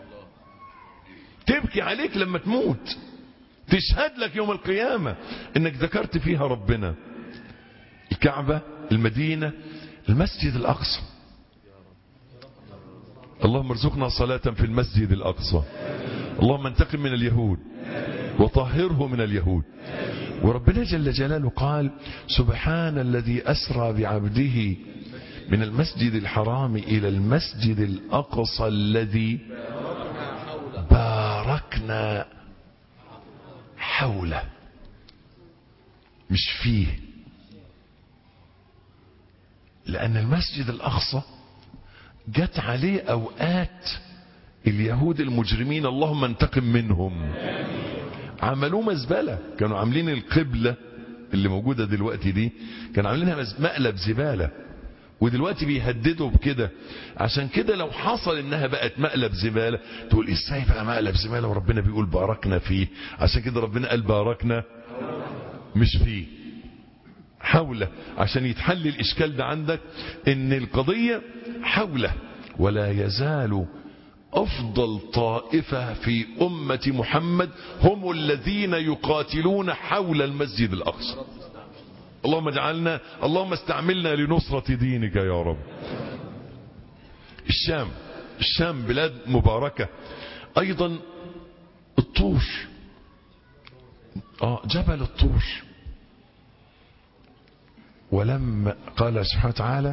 تبكي عليك لما تموت، تشهد لك يوم القيامة انك ذكرت فيها ربنا. الكعبة، المدينة، المسجد الأقصى. اللهم ارزقنا صلاة في المسجد الأقصى. اللهم انتقم من اليهود وطهره من اليهود. وربنا جل جلاله قال: سبحان الذي أسرى بعبده من المسجد الحرام إلى المسجد الأقصى الذي باركنا حوله. مش فيه، لأن المسجد الأقصى جت عليه أوقات اليهود المجرمين اللهم انتقم منهم عملوه مزبلة. كانوا عاملين القبلة اللي موجودة دلوقتي دي، كانوا عاملينها مقلب زبالة، ودلوقتي بيهددوا بكده. عشان كده لو حصل انها بقت مقلب زبالة تقول ازاي بقى مقلب زبالة وربنا بيقول باركنا فيه؟ عشان كده ربنا قال باركنا مش فيه، حوله، عشان يتحل الاشكال ده عندك ان القضية حوله. ولا يزال أفضل طائفة في أمة محمد هم الذين يقاتلون حول المسجد الأقصى. اللهم اجعلنا، اللهم استعملنا لنصرة دينك يا رب. الشام بلاد مباركة أيضا. الطور، جبل الطور. ولما قال سبحانه وتعالى: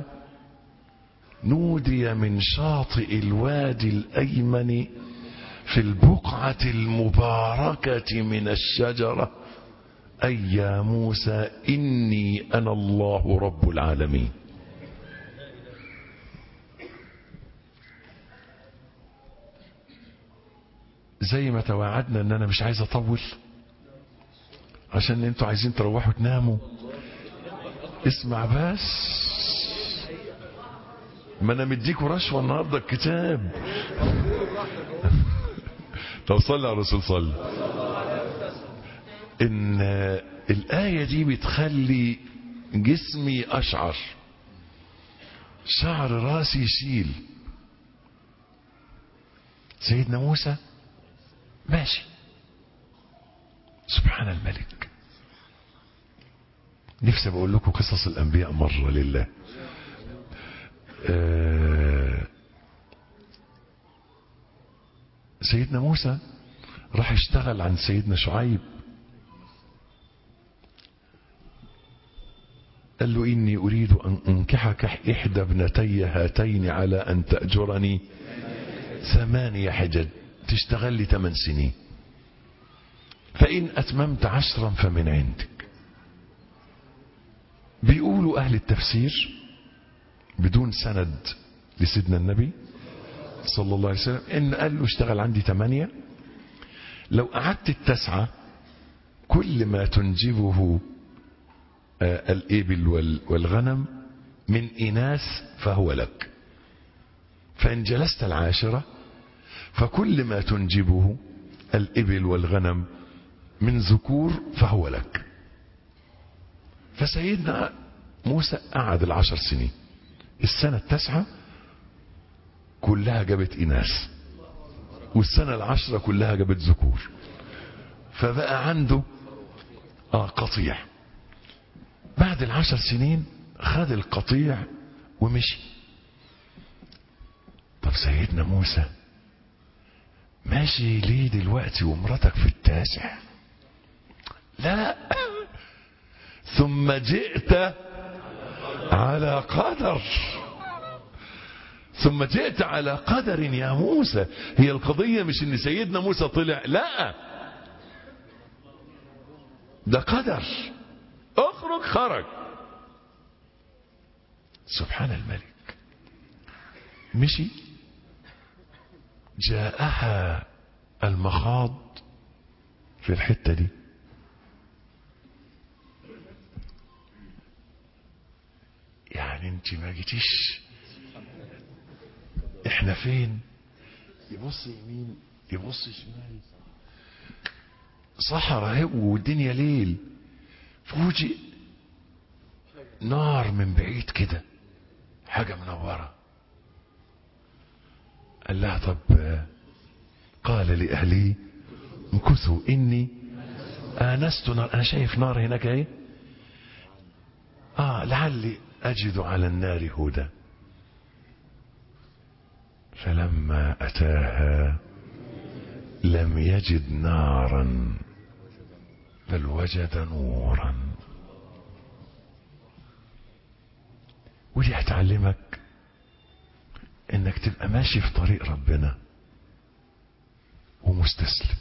نودي من شاطئ الوادي الأيمن في البقعة المباركة من الشجرة أي يا موسى إني أنا الله رب العالمين. زي ما توعدنا ان انا مش عايز اطول عشان انتوا عايزين تروحوا تناموا. اسمع بس، ما انا مديكوا رشوة النهاردة الكتاب. طب صلي على الرسول، صلي. ان الآية دي بتخلي جسمي اشعر، شعر راسي يشيل. سيدنا موسى ماشي، سبحان الملك. نفسي بقول لكم قصص الانبياء مرة لله. سيدنا موسى راح يشتغل عند سيدنا شعيب، قال له إني أريد أن أنكحك إحدى ابنتي هاتين على أن تأجرني 8 حجج، تشتغل لي 8 سنين، فإن أتممت 10 فمن عندك. بيقولوا أهل التفسير بدون سند لسيدنا النبي صلى الله عليه وسلم إن قال له اشتغل عندي 8، لو قعدت 9 كل ما تنجبه الإبل والغنم من إناث فهو لك، فإن جلست 10 فكل ما تنجبه الإبل والغنم من ذكور فهو لك. فسيدنا موسى قعد 10 سنين، السنة 9 كلها جابت إناث، والسنة 10 كلها جابت ذكور، فبقى عنده قطيع. بعد 10 سنين خد القطيع ومشي. طب سيدنا موسى ماشي ليه دلوقتي ومراتك في 9؟ لا، ثم جئت على قدر، ثم جئت على قدر يا موسى. هي القضية مش ان سيدنا موسى طلع، لا، ده قدر، اخرج خرج. سبحان الملك. مشي، جاءها المخاض في الحتة دي، يعني انت ما جيتيش، احنا فين؟ يبص يمين يبص شمال، صحراء والدنيا ليل. فوجئ نار من بعيد كده، حاجة منورة. قال لها طب، قال لأهلي امكثوا إني آنست نار، أنا شايف نار هناك اهي، لعلي أجد على النار هدى. فلما أتاها لم يجد نارا بل وجد نورا. ودي هتعلمك انك تبقى ماشي في طريق ربنا ومستسلم،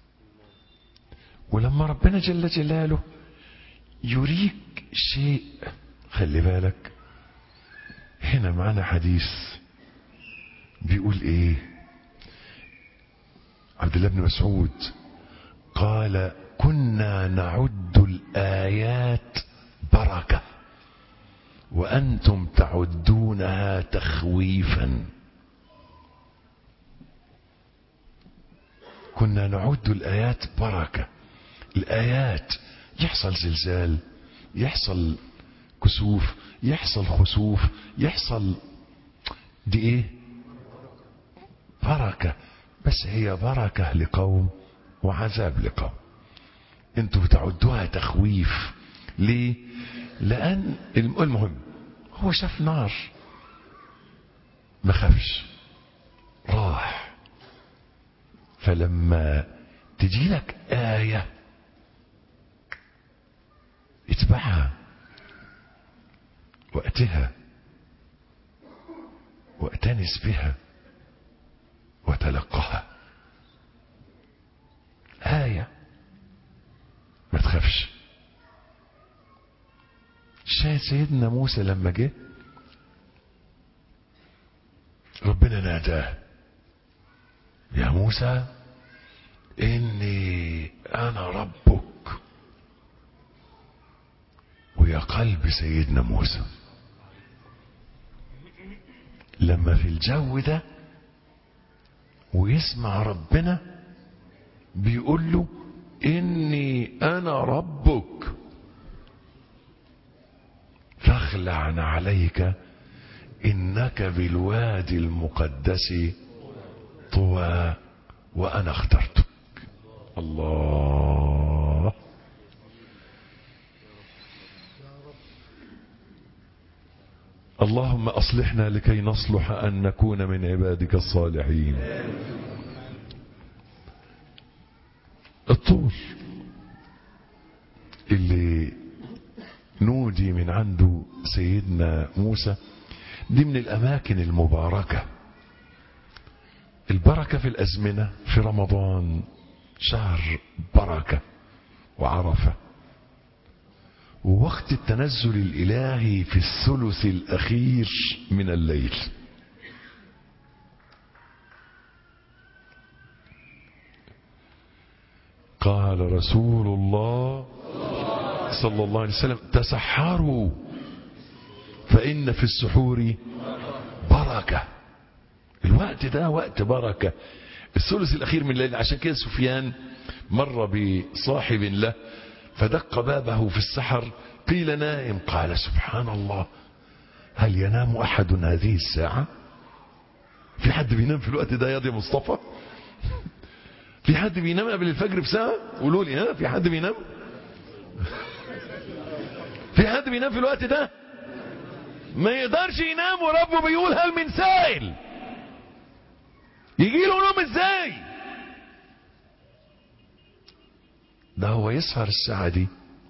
ولما ربنا جل جلاله يريك شيء، خلي بالك. هنا معنا حديث بيقول ايه؟ عبد الله بن مسعود قال كنا نعد الآيات بركة وأنتم تعدونها تخويفا. كنا نعد الآيات بركة. الآيات يحصل زلزال، يحصل كسوف، يحصل خسوف، يحصل، دي ايه؟ بركة. بس هي بركة لقوم وعذاب لقوم. انتوا بتعدوها تخويف. ليه؟ لأن المهم هو شاف نار ما خافش، راح. فلما تجي لك آية اتبعها وقتها واأتنس بها وتلقها. آية ما تخافش. شاهد سيدنا موسى لما جه ربنا ناداه يا موسى إني أنا ربك. ويا قلب سيدنا موسى لما في الجو ده ويسمع ربنا بيقول له إني أنا ربك فاخلع عليك إنك بالوادي المقدس طوى وأنا اخترتك. الله. اللهم أصلحنا لكي نصلح أن نكون من عبادك الصالحين. الطور اللي نودي من عنده سيدنا موسى دي من الأماكن المباركة. البركة في الأزمنة، في رمضان شهر بركة وعرفة، ووقت التنزل الإلهي في الثلث الأخير من الليل. قال رسول الله صلى الله عليه وسلم تسحروا فإن في السحور بركة. الوقت ده وقت بركة، الثلث الأخير من الليل. عشان كده سفيان مر بصاحب له فدق بابه في السحر، قيل نائم، قال سبحان الله هل ينام أحد هذه الساعة؟ في حد بينام في الوقت ده يا مصطفى؟ في حد بينام قبل الفجر بساعة؟ قولوا لي، ها، في حد بينام؟ في حد بينام في الوقت ده؟ ما يقدرش ينام وربه بيقول هل من سائل. يجي له نوم ازاي؟ ده هو يسهر الساعة دي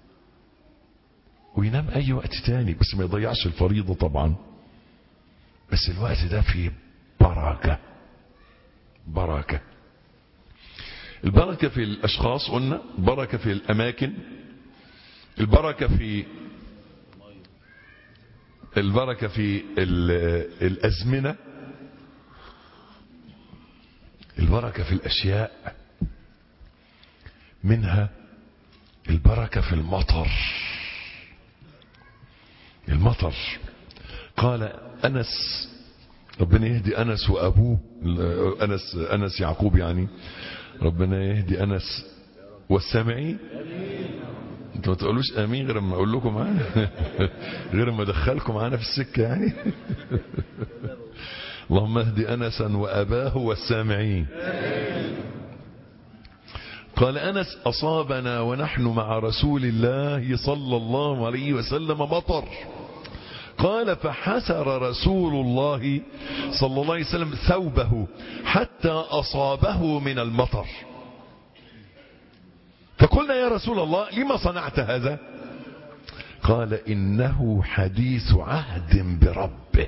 وينام اي وقت تاني، بس ما يضيعش الفريضة طبعا. بس الوقت ده فيه بركة. بركة. البركة في الاشخاص قلنا، بركة في الاماكن، البركة في الازمنة، البركة في الاشياء، منها البركة في المطر. المطر قال أنس، ربنا يهدي أنس وأبوه، أنس يعقوب يعني، ربنا يهدي أنس والسامعين. انتوا ما تقولوش امين غير ما اقول لكم معانا، غير ما ادخلكم معانا في السكه يعني. اللهم اهد انسا واباه والسامعين. قال انس: اصابنا ونحن مع رسول الله صلى الله عليه وسلم مطر. قال: فحسر رسول الله صلى الله عليه وسلم ثوبه حتى اصابه من المطر. فقلنا: يا رسول الله لما صنعت هذا؟ قال: إنه حديث عهد بربه.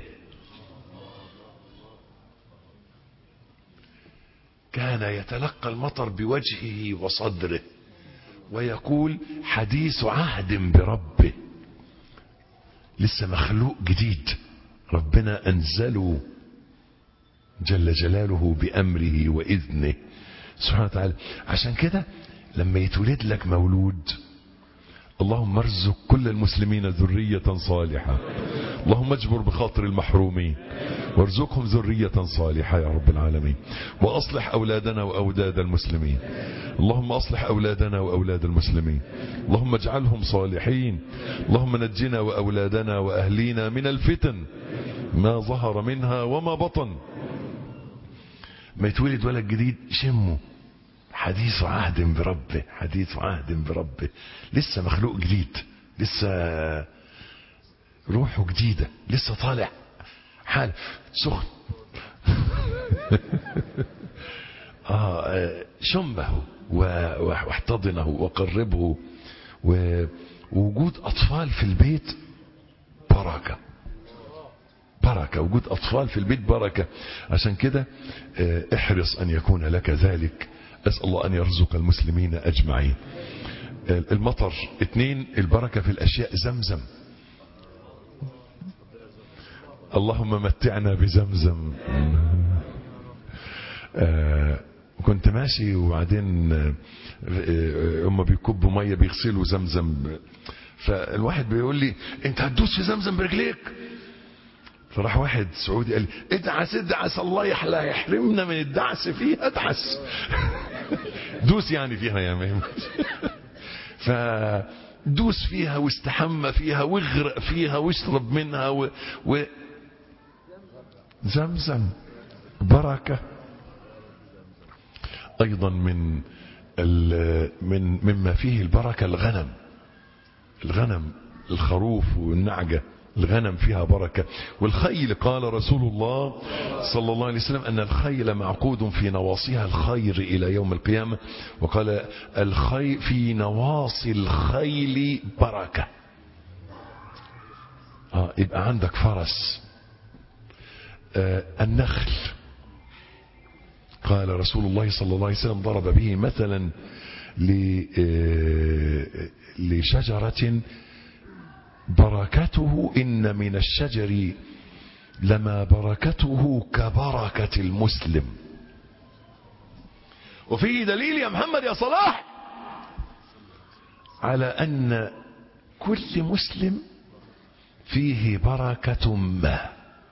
كان يتلقى المطر بوجهه وصدره ويقول: حديث عهد بربه. لسه مخلوق جديد ربنا أنزله جل جلاله بأمره وإذنه سبحانه وتعالى. عشان كده لما يتولد لك مولود، اللهم ارزق كل المسلمين ذرية صالحة، اللهم اجبر بخاطر المحرومين وارزقهم ذرية صالحة يا رب العالمين. وأصلح أولادنا وأولاد المسلمين، اللهم أصلح أولادنا وأولاد المسلمين، اللهم اجعلهم صالحين. اللهم نجنا وأولادنا وأهلينا من الفتن ما ظهر منها وما بطن. ما يتولد ولد جديد شمه حديث عهد بربه، حديث عهد بربه. لسه مخلوق جديد، لسه روحه جديدة، لسه طالع حال سخن. شمه واحتضنه وقربه. ووجود أطفال في البيت بركة، بركة. وجود أطفال في البيت بركة. عشان كده احرص أن يكون لك ذلك. أسأل الله أن يرزق المسلمين أجمعين. المطر. 2. البركة في الأشياء. زمزم. اللهم متعنا بزمزم. كنت ماشي وبعدين هم بيكبوا مية بيغسلوا زمزم، فالواحد بيقول لي: انت هتدوس في زمزم برجليك؟ فراح واحد سعودي قال لي: ادعس ادعس، الله يحرمنا من الدعس فيها، ادعس. دوس يعني فيها يا مهم. فدوس فيها واستحمى فيها واغرق فيها واشرب منها زمزم بركة. ايضا مما فيه البركة الغنم، الخروف والنعجة. الغنم فيها بركة. والخيل، قال رسول الله صلى الله عليه وسلم أن الخيل معقود في نواصيها الخير إلى يوم القيامة. وقال: الخيل في نواصي الخيل بركة. يبقى عندك فرس. النخل، قال رسول الله صلى الله عليه وسلم ضرب به مثلا لشجرة بركته إن من الشجر لما بركته كبركة المسلم. وفيه دليل يا محمد يا صلاح على أن كل مسلم فيه بركة ما.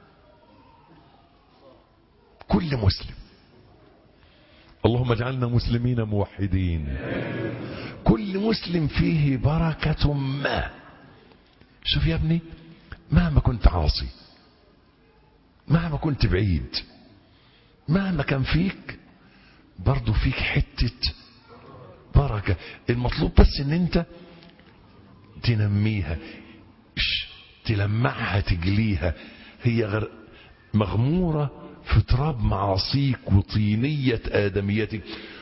كل مسلم. اللهم اجعلنا مسلمين موحدين. كل مسلم فيه بركة ما. شوف يا ابني، مهما كنت عاصي، مهما كنت بعيد، مهما كان فيك، برضو فيك حتة بركة. المطلوب بس ان انت تنميها، تلمعها، تجليها. هي مغمورة في تراب معاصيك وطينية آدميتك.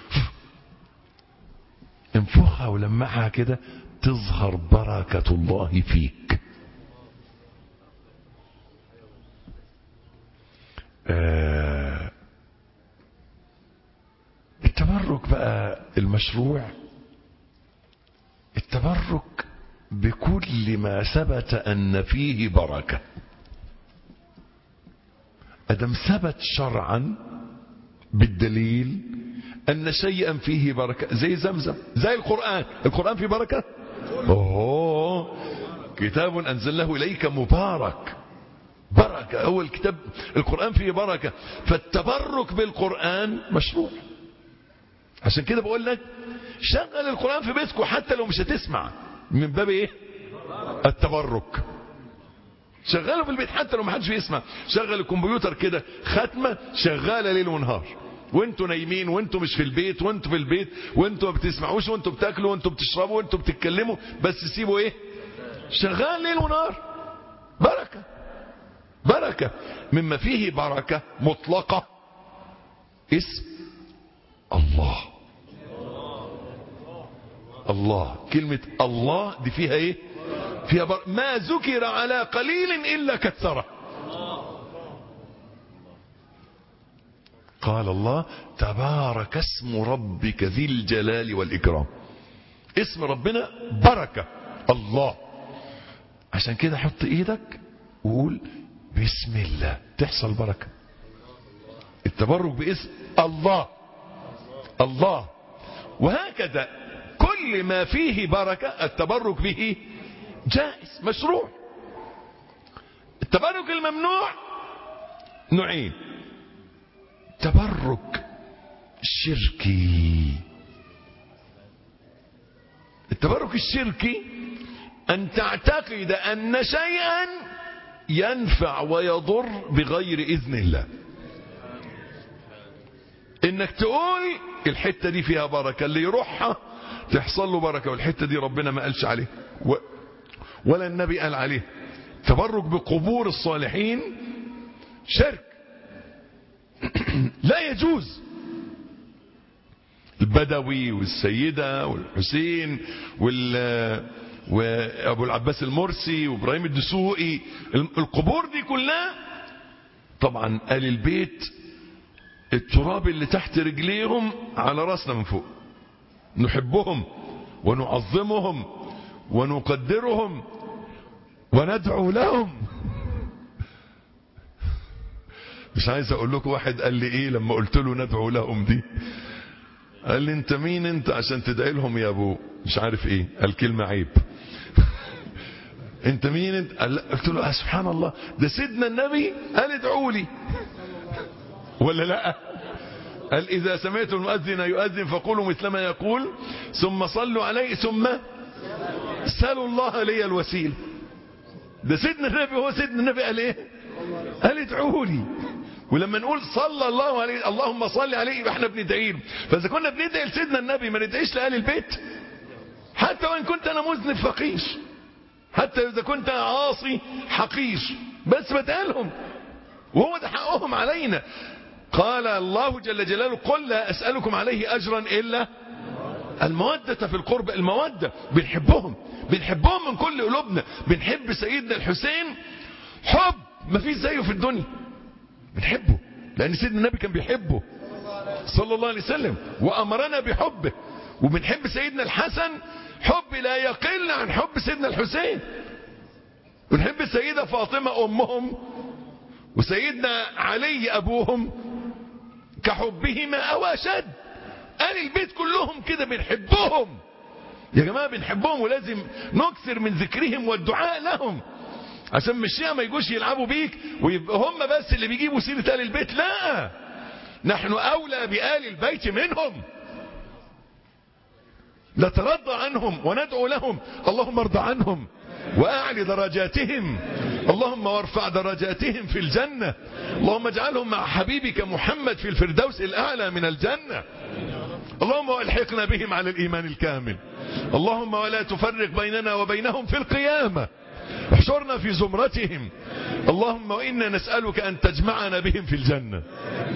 انفخها ولمعها كده، تظهر بركة الله فيك. التبرك بقى المشروع، التبرك بكل ما ثبت أن فيه بركة. أدم ثبت شرعا بالدليل أن شيئا فيه بركة، زي زمزم، زي القرآن فيه بركة. كتاب أنزلناه إليك مبارك. بركة. أول كتاب القرآن فيه بركة. فالتبرك بالقرآن مشروع. عشان كده بقول لك شغل القرآن في بيتكم حتى لو مش هتسمع. من باب ايه؟ التبرك. شغاله في البيت حتى لو ما حدش بيسمع، شغل الكمبيوتر كده ختمه شغاله ليل ونهار، وانتوا نايمين وانتوا مش في البيت، وانتوا في البيت وانتوا ما بتسمعوش، وانتوا بتاكلوا وانتوا بتشربوا وانتوا بتتكلموا، بس سيبوا ايه؟ شغال ليل ونهار. بركه. بركه. مما فيه بركه مطلقه اسم الله. الله، كلمه الله دي فيها ايه؟ فيها ما ذكر على قليل إلا كثره. قال الله تبارك اسم ربك ذي الجلال والإكرام. اسم ربنا بركة الله. عشان كده حط ايدك وقول بسم الله تحصل بركة. التبرك باسم الله. الله. وهكذا كل ما فيه بركة التبرك به جائز مشروع. التبرك الممنوع نوعين: تبرك شركي. التبرك الشركي أن تعتقد أن شيئا ينفع ويضر بغير إذن الله. إنك تقول الحتة دي فيها بركة، اللي يروحها تحصل له بركة، والحتة دي ربنا ما قالش عليه ولا النبي قال عليه. تبرك بقبور الصالحين شرك لا يجوز. البدوي والسيدة والحسين وابو العباس المرسي وابراهيم الدسوقي، القبور دي كلها طبعا آل البيت التراب اللي تحت رجليهم على راسنا من فوق. نحبهم ونعظمهم ونقدرهم وندعو لهم. مش عايز اقول لكم واحد قال لي ايه لما قلت له ندعو لهم دي، قال لي انت مين انت عشان تدعي لهم يا ابو مش عارف ايه، قال كلمة عيب. انت مين انت؟ قلت له سبحان الله ده سيدنا النبي قال ادعوا لي ولا لا؟ قال اذا سمعتم المؤذن يؤذن فقولوا مثل ما يقول ثم صلوا عليه ثم سألوا الله لي الوسيله. ده سيدنا النبي، هو سيدنا النبي قال ايه؟ قال ادعوا لي. ولما نقول صلى الله عليه اللهم صل عليه يبقى احنا بندعي له. فاذا كنا بندعي لسيدنا النبي ما ندعيش لآل البيت؟ حتى وان كنت انا مذنب فقير، حتى اذا كنت عاصي حقير، بس بدعي لهم وهو ده حقهم علينا. قال الله جل جلاله قل لا اسألكم عليه اجرا الا المودة في القرب. المودة بنحبهم من كل قلوبنا. بنحب سيدنا الحسين حب ما فيش زيه في الدنيا. بنحبه لان سيدنا النبي كان بيحبه صلى الله عليه وسلم وامرنا بحبه. وبنحب سيدنا الحسن حب لا يقل عن حب سيدنا الحسين. ونحب السيدة فاطمة امهم وسيدنا علي ابوهم كحبهما او اشد. آل البيت كلهم كده بنحبهم يا جماعة، بنحبهم ولازم نكثر من ذكرهم والدعاء لهم عشان مش ما يجوش يلعبوا بيك ويبقى هم بس اللي بيجيبوا سيرة آل البيت. لا، نحن أولى بآل البيت منهم. نترضى عنهم وندعو لهم اللهم ارضى عنهم وأعلي درجاتهم، اللهم وارفع درجاتهم في الجنة، اللهم اجعلهم مع حبيبك محمد في الفردوس الأعلى من الجنة، اللهم والحقنا بهم على الإيمان الكامل، اللهم ولا تفرق بيننا وبينهم في القيامة، احشرنا في زمرتهم، اللهم وإنا نسألك أن تجمعنا بهم في الجنة.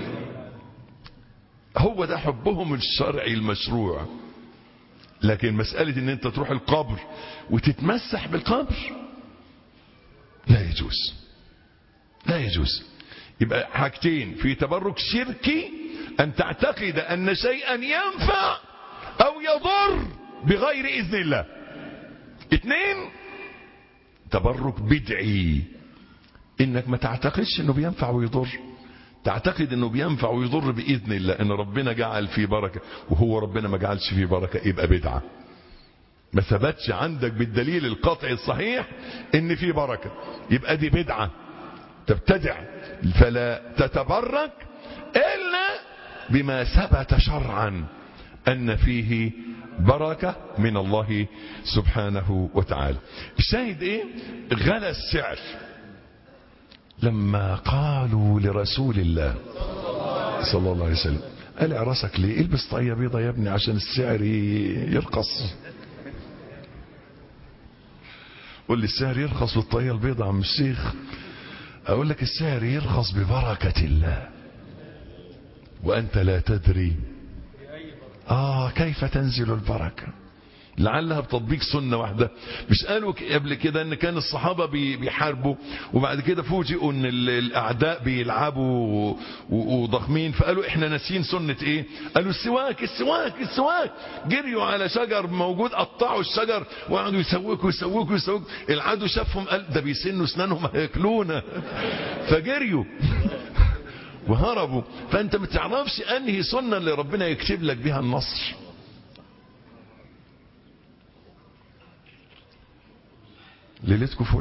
هو ده حبهم الشرعي المشروع. لكن مسألة ان انت تروح القبر وتتمسح بالقبر لا يجوز، لا يجوز. يبقى حاجتين في تبرك شركي: ان تعتقد ان شيئا ينفع او يضر بغير اذن الله. 2 تبرك بدعي: انك ما تعتقدش انه بينفع ويضر، تعتقد انه بينفع ويضر باذن الله، ان ربنا جعل فيه بركه وهو ربنا ما جعلش فيه بركه، يبقى بدعه. ما ثبتش عندك بالدليل القطعي الصحيح ان فيه بركه، يبقى دي بدعه تبتدع. فلا تتبرك الا بما ثبت شرعا ان فيه بركة من الله سبحانه وتعالى. الشاهد ايه؟ غلى السعر لما قالوا لرسول الله صلى الله عليه وسلم قلع راسك ليه؟ البس طاقية بيضة يا ابني عشان السعر يرخص. قول لي السعر يرخص بالطاقية البيضة عم الشيخ؟ اقول لك السعر يرخص ببركة الله وانت لا تدري كيف تنزل البركة. لعلها بتطبيق سنة واحدة. مش قالوا قبل كده ان كان الصحابة بيحاربوا وبعد كده فوجئوا ان الاعداء بيلعبوا وضخمين، فقالوا احنا ناسين سنة ايه؟ قالوا السواك السواك السواك. جريوا على شجر موجود، قطعوا الشجر وقعدوا يسوكوا يسوكوا يسوكوا. العدو شافهم قال ده بيسنوا اسنانهم هياكلونا، فجريوا وهربوا. فانت ما تعرفش انهي سنة اللي ربنا يكتب لك بها النصر. ليلتكم فل.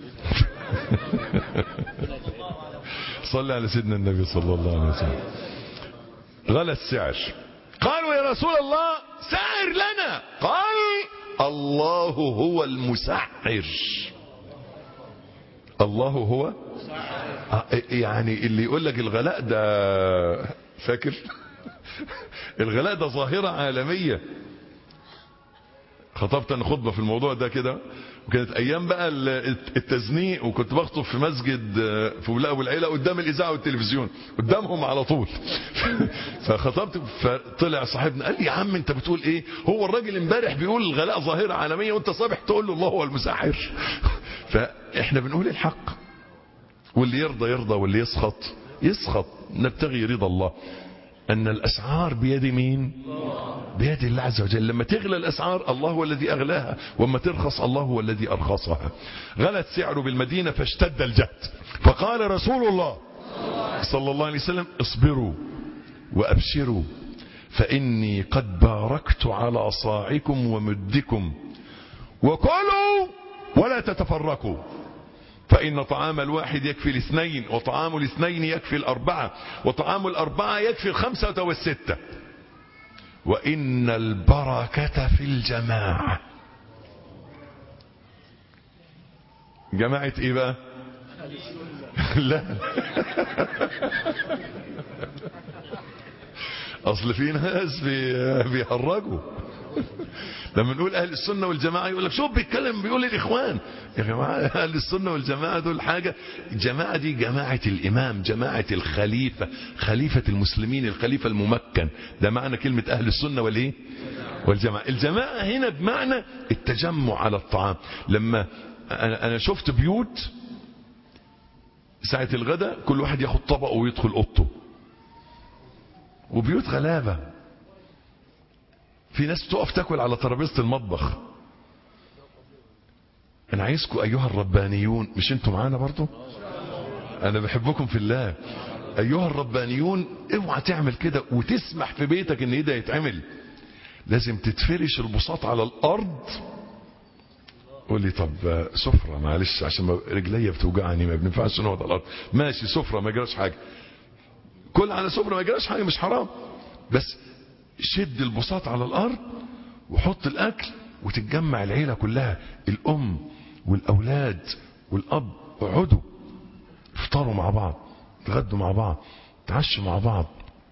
صلى على سيدنا النبي صلى الله عليه وسلم. غلى السعر. قالوا يا رسول الله سعر لنا. قال الله هو المسعر. الله هو يعني اللي يقول لك الغلاء ده فاكر الغلاء ده ظاهرة عالمية. خطبت انا خطبة في الموضوع ده كده، وكانت ايام بقى التزنيق، وكنت بخطب في مسجد في ولاء ابو العيلة قدام الاذاعة والتلفزيون قدامهم على طول. فخطبت، فطلع صاحبنا قال لي يا عم انت بتقول ايه؟ هو الراجل امبارح بيقول الغلاء ظاهرة عالمية وانت صبح تقول له الله هو المسعر. فاحنا بنقول الحق، واللي يرضى يرضى واللي يسخط يسخط. نبتغي رضا الله. ان الاسعار بيد مين؟ بيد الله عز وجل. لما تغلى الاسعار الله هو الذي اغلاها، واما ترخص الله هو الذي ارخصها. غلى السعر بالمدينة فاشتد الجهد، فقال رسول الله صلى الله عليه وسلم اصبروا وابشروا فاني قد باركت على صاعكم ومدكم، وكلوا ولا تتفرقوا، فإن طعام الواحد يكفي الاثنين، وطعام الاثنين يكفي الأربعة، وطعام الأربعة يكفي الخمسة والستة، وإن البركة في الجماعة. جماعة ايه بقى؟ لا اصل في ناس بيهرجوا لما نقول اهل السنة والجماعة يقول لك شوف بيتكلم بيقول الاخوان. يا جماعة اهل السنة والجماعة دول حاجة. الجماعة دي جماعة الامام، جماعة الخليفة، خليفة المسلمين، الخليفة الممكن. ده معنى كلمة اهل السنة والايه والجماعة. الجماعة هنا بمعنى التجمع على الطعام. لما انا شفت بيوت ساعة الغداء كل واحد ياخد طبقه ويدخل اوضته، وبيوت غلابة في ناس بتقف تاكل على ترابيزة المطبخ. انا عايزكم ايها الربانيون، مش انتم معانا برضو؟ انا بحبكم في الله. ايها الربانيون اوعى تعمل كده وتسمح في بيتك ان ده يتعمل. لازم تتفرش البساط على الارض. قول لي طب سفرة معلش عشان رجليا بتوجعني ما بننفعش نقعد على الارض. ماشي سفرة ما يجراش حاجة، كل على سفرة ما يجراش حاجة، مش حرام. بس شد البساط على الارض وحط الاكل وتتجمع العيلة كلها، الام والاولاد والاب، اقعدوا افطروا مع بعض، تغدوا مع بعض، تعشوا مع بعض.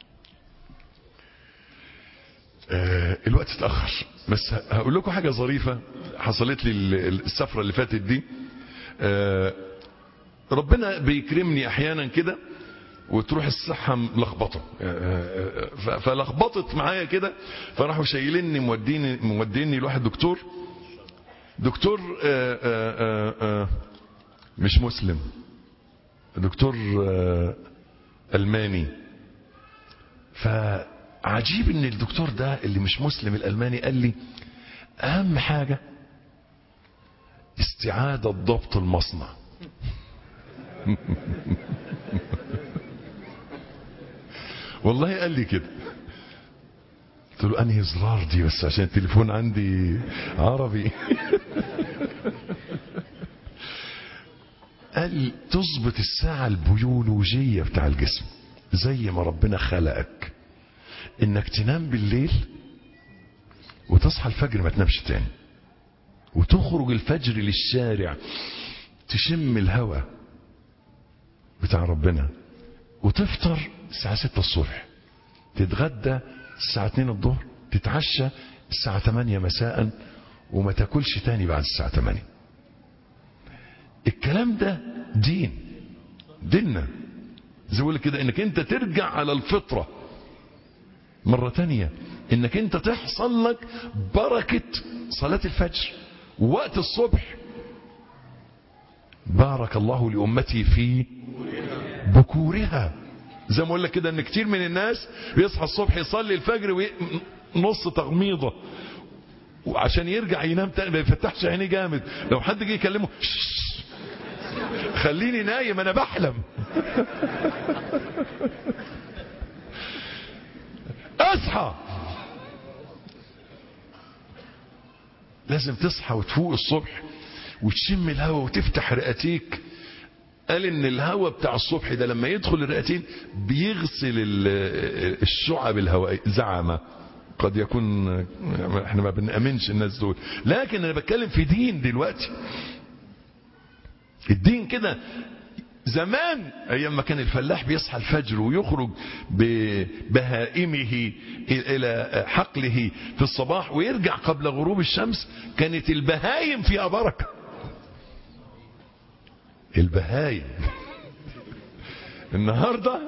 الوقت اتأخر بس هقول لكم حاجة ظريفة حصلت لي السفرة اللي فاتت دي. ربنا بيكرمني احيانا كده وتروح الصحة ملخبطة، فلخبطت معايا كده، فراحوا شايليني موديني لواحد دكتور مش مسلم، دكتور ألماني. فعجيب ان الدكتور ده اللي مش مسلم الألماني قال لي اهم حاجة استعادة ضبط المصنع. والله قال لي كده. قلت له انهي زرار دي بس عشان التليفون عندي عربي. قال تظبط الساعة البيولوجية بتاع الجسم زي ما ربنا خلقك، انك تنام بالليل وتصحى الفجر ما تنامش تاني، وتخرج الفجر للشارع تشم الهواء بتاع ربنا، وتفطر الساعة 6 الصبح، تتغدى الساعة 2 الظهر، تتعشى الساعة 8 مساء، وما تاكلش تاني بعد الساعة 8. الكلام ده ديننا زي ما كده، انك انت ترجع على الفطرة مرة تانية، انك انت تحصل لك بركة صلاة الفجر ووقت الصبح. بارك الله لأمتي في بكورها. زي ما اقول لك كده ان كتير من الناس بيصحى الصبح يصلي الفجر ونص تغميضة، وعشان يرجع ينام تاني ما يفتحش عينيه جامد. لو حد جه يكلمه خليني نايم انا بحلم. اصحى، لازم تصحى وتفوق الصبح وتشم الهواء وتفتح رئتيك. قال ان الهواء بتاع الصبح ده لما يدخل الرئتين بيغسل الشعب الهوائية. زعمة قد يكون احنا ما بنأمنش الناس دول، لكن انا بتكلم في دين دلوقتي. الدين كده. زمان ايام ما كان الفلاح بيصحى الفجر ويخرج ببهائمه الى حقله في الصباح ويرجع قبل غروب الشمس، كانت البهايم فيها بركة. البهايم النهاردة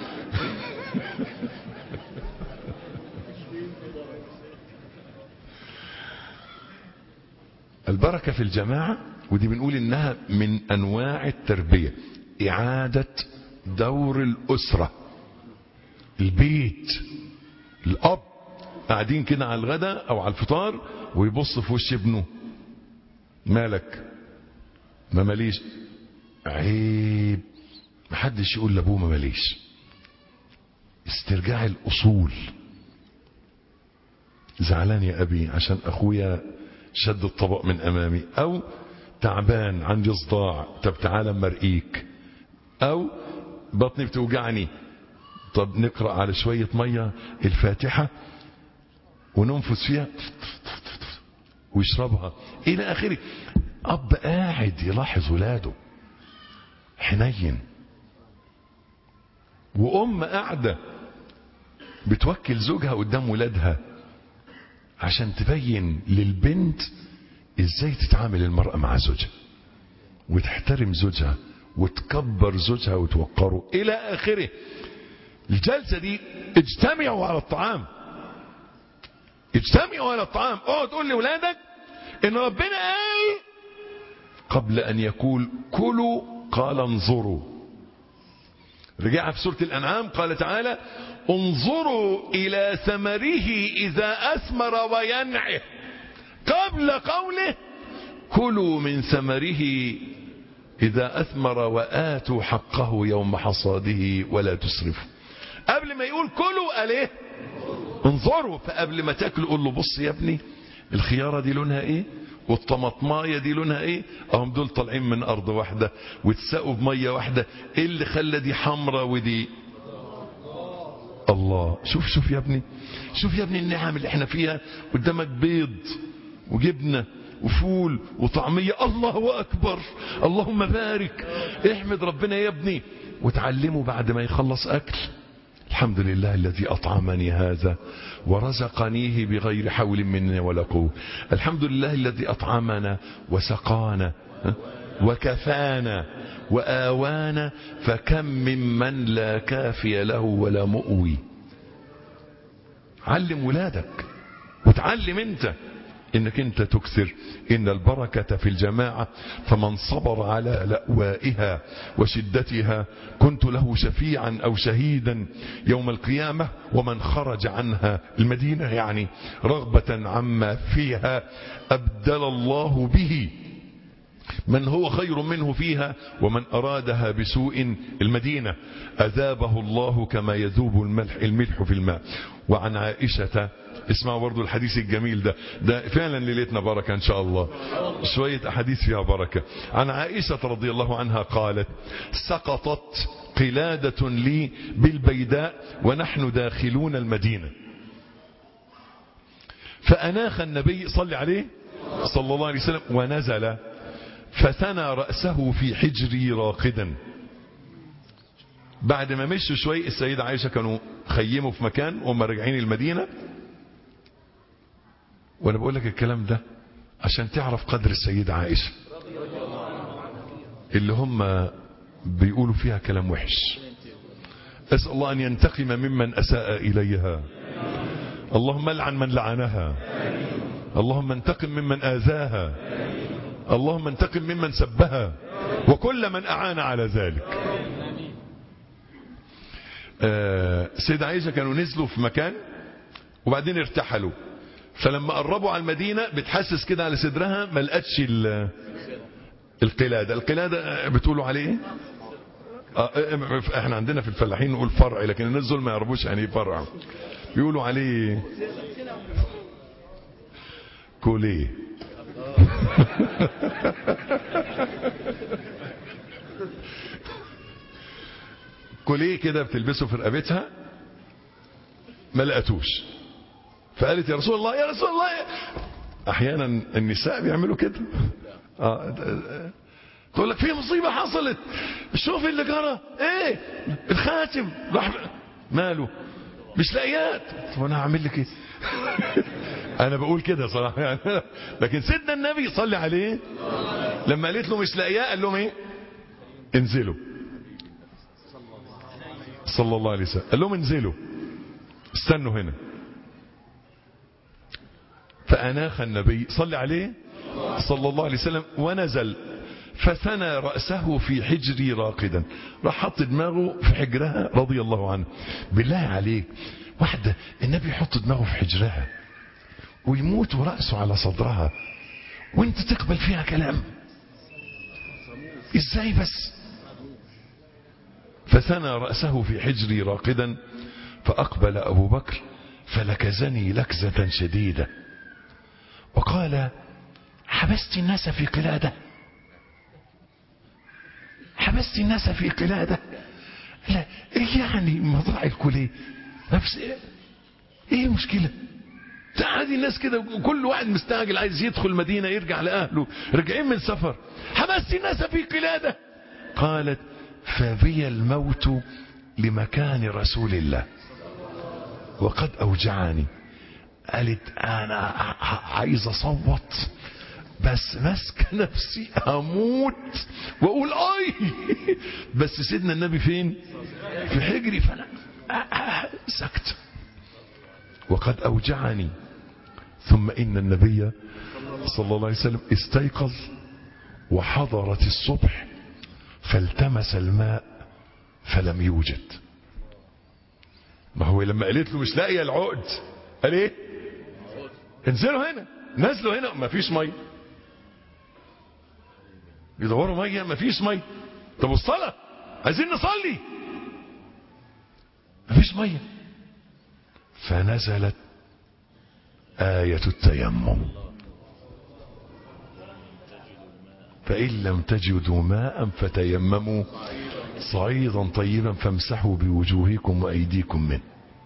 البركة في الجماعة، ودي بنقول انها من انواع التربية. اعادة دور الاسرة، البيت. الاب قاعدين كده على الغداء او على الفطار ويبص في وش ابنه، مالك؟ ما ماليش. عيب محدش يقول لابوه ما ماليش. استرجاع الاصول. زعلان يا ابي عشان اخويا شد الطبق من امامي، او تعبان عندي صداع، طب تعالى مرقيك، او بطني بتوجعني، طب نقرأ على شوية مية الفاتحة وننفس فيها ويشربها الى اخره. اب قاعد يلاحظ ولاده حنين، وام قاعدة بتوكل زوجها قدام ولادها عشان تبين للبنت ازاي تتعامل المرأة مع زوجها وتحترم زوجها وتكبر زوجها وتوقره الى اخره. الجلسة دي اجتمعوا على الطعام، اجتمعوا على الطعام. اقعد تقول لولادك ان ربنا قال قبل ان يقول كلوا قال انظروا. رجع في سورة الانعام قال تعالى انظروا الى ثمره اذا اثمر وينعه، قبل قوله كلوا من ثمره اذا اثمر واتوا حقه يوم حصاده ولا تسرفوا. قبل ما يقول كلوا قال ايه؟ انظروا. فقبل ما تاكل قول له بص يا ابني الخيارة دي لونها ايه، والطماطمايه دي لونها ايه، اهم دول طالعين من ارض واحدة واتسقوا بمية واحدة، ايه اللي خلى دي حمراء ودي؟ الله. شوف يا ابني، شوف يا ابني النعم اللي احنا فيها. قدامك بيض وجبنة وفول وطعمية، الله اكبر، اللهم بارك، احمد ربنا يا ابني. وتعلمه بعد ما يخلص اكل الحمد لله الذي أطعمني هذا ورزقنيه بغير حول مني ولا قوة. الحمد لله الذي أطعمنا وسقانا وكفانا وآوانا، فكم ممن لا كافي له ولا مؤوي. علم ولادك وتعلم انت انك انت تكثر. ان البركة في الجماعة، فمن صبر على لأوائها وشدتها كنت له شفيعا او شهيدا يوم القيامة. ومن خرج عنها المدينة يعني رغبة عما فيها أبدل الله به من هو خير منه فيها، ومن أرادها بسوء المدينة أذابه الله كما يذوب الملح في الماء. وعن عائشة، اسمعوا برضو الحديث الجميل ده فعلا ليلتنا بركة ان شاء الله، شوية احاديث فيها بركة. عن عائشة رضي الله عنها قالت سقطت قلادة لي بالبيداء ونحن داخلون المدينة، فأناخ النبي صلى عليه صلى الله عليه وسلم ونزل فثنى رأسه في حجري راقدا. بعد ما مشوا شوي السيدة عائشة كانوا خيموا في مكان وهم راجعين المدينة. وانا بقول لك الكلام ده عشان تعرف قدر السيدة عائشة اللي هم بيقولوا فيها كلام وحش. أسأل الله أن ينتقم ممن أساء إليها. اللهم لعن من لعنها. اللهم انتقم ممن آذاها. اللهم انتقم ممن سبها وكل من أعان على ذلك. سيدة عائشة كانوا نزلوا في مكان وبعدين ارتحلوا، فلما قربوا على المدينة بتحسس كده على صدرها ما لقتش القلادة. القلادة بتقولوا عليه ايه؟ احنا عندنا في الفلاحين نقول فرع، لكن الناس دول ما يعرفوش يعني ايه فرع. بيقولوا عليه كوليه. كوليه كده بتلبسه في رقبتها، ما لقتوش، فقالت يا رسول الله يا رسول الله. احيانا النساء بيعملوا كده، تقول لك في مصيبة حصلت، شوف اللي جرى ايه، الخاتم راح ماله مش لاقيات. طب انا هعمل لك ايه؟ انا بقول كده صراحة يعني. لكن سيدنا النبي صلى عليه لما قالت له مش لاقياه قال لهم ايه؟ انزلوا. صلى الله عليه وسلم قال لهم انزلوا استنوا هنا. فأناخ النبي صلى عليه صلى الله عليه وسلم ونزل فثنى رأسه في حجري راقدا. راح حط دماغه في حجرها رضي الله عنه. بالله عليك واحدة النبي يحط دماغه في حجرها ويموت ورأسه على صدرها وانت تقبل فيها كلام؟ ازاي بس؟ فثنى رأسه في حجري راقدا فأقبل أبو بكر فلكزني لكزة شديدة وقال حبست الناس في قلادة؟ حبست الناس في قلادة؟ لا ايه يعني مضاع الكلية نفس ايه مشكلة؟ تعادي الناس كده كل واحد مستعجل عايز يدخل المدينة يرجع لأهله راجعين من سفر. حبست الناس في قلادة؟ قالت فبي الموت لمكان رسول الله وقد أوجعني. قالت أنا عايز أصوت بس ماسك نفسي هموت وأقول أي بس سيدنا النبي فين؟ في حجري. فأنا سكت. وقد أوجعني. ثم إن النبي صلى الله عليه وسلم استيقظ وحضرت الصبح فالتمس الماء فلم يوجد. ما هو لما قالت له مش لاقيه العقد قال ايه؟ انزلوا هنا. نزلوا هنا ما فيش ميه. يدوروا ميه ما فيش ميه. طب الصلاه عايزين نصلي ما فيش ميه. فنزلت آية التيمم فإن لم تجدوا ماء فتيمموا صعيدا طيبا فامسحوا بوجوهكم وأيديكم منه.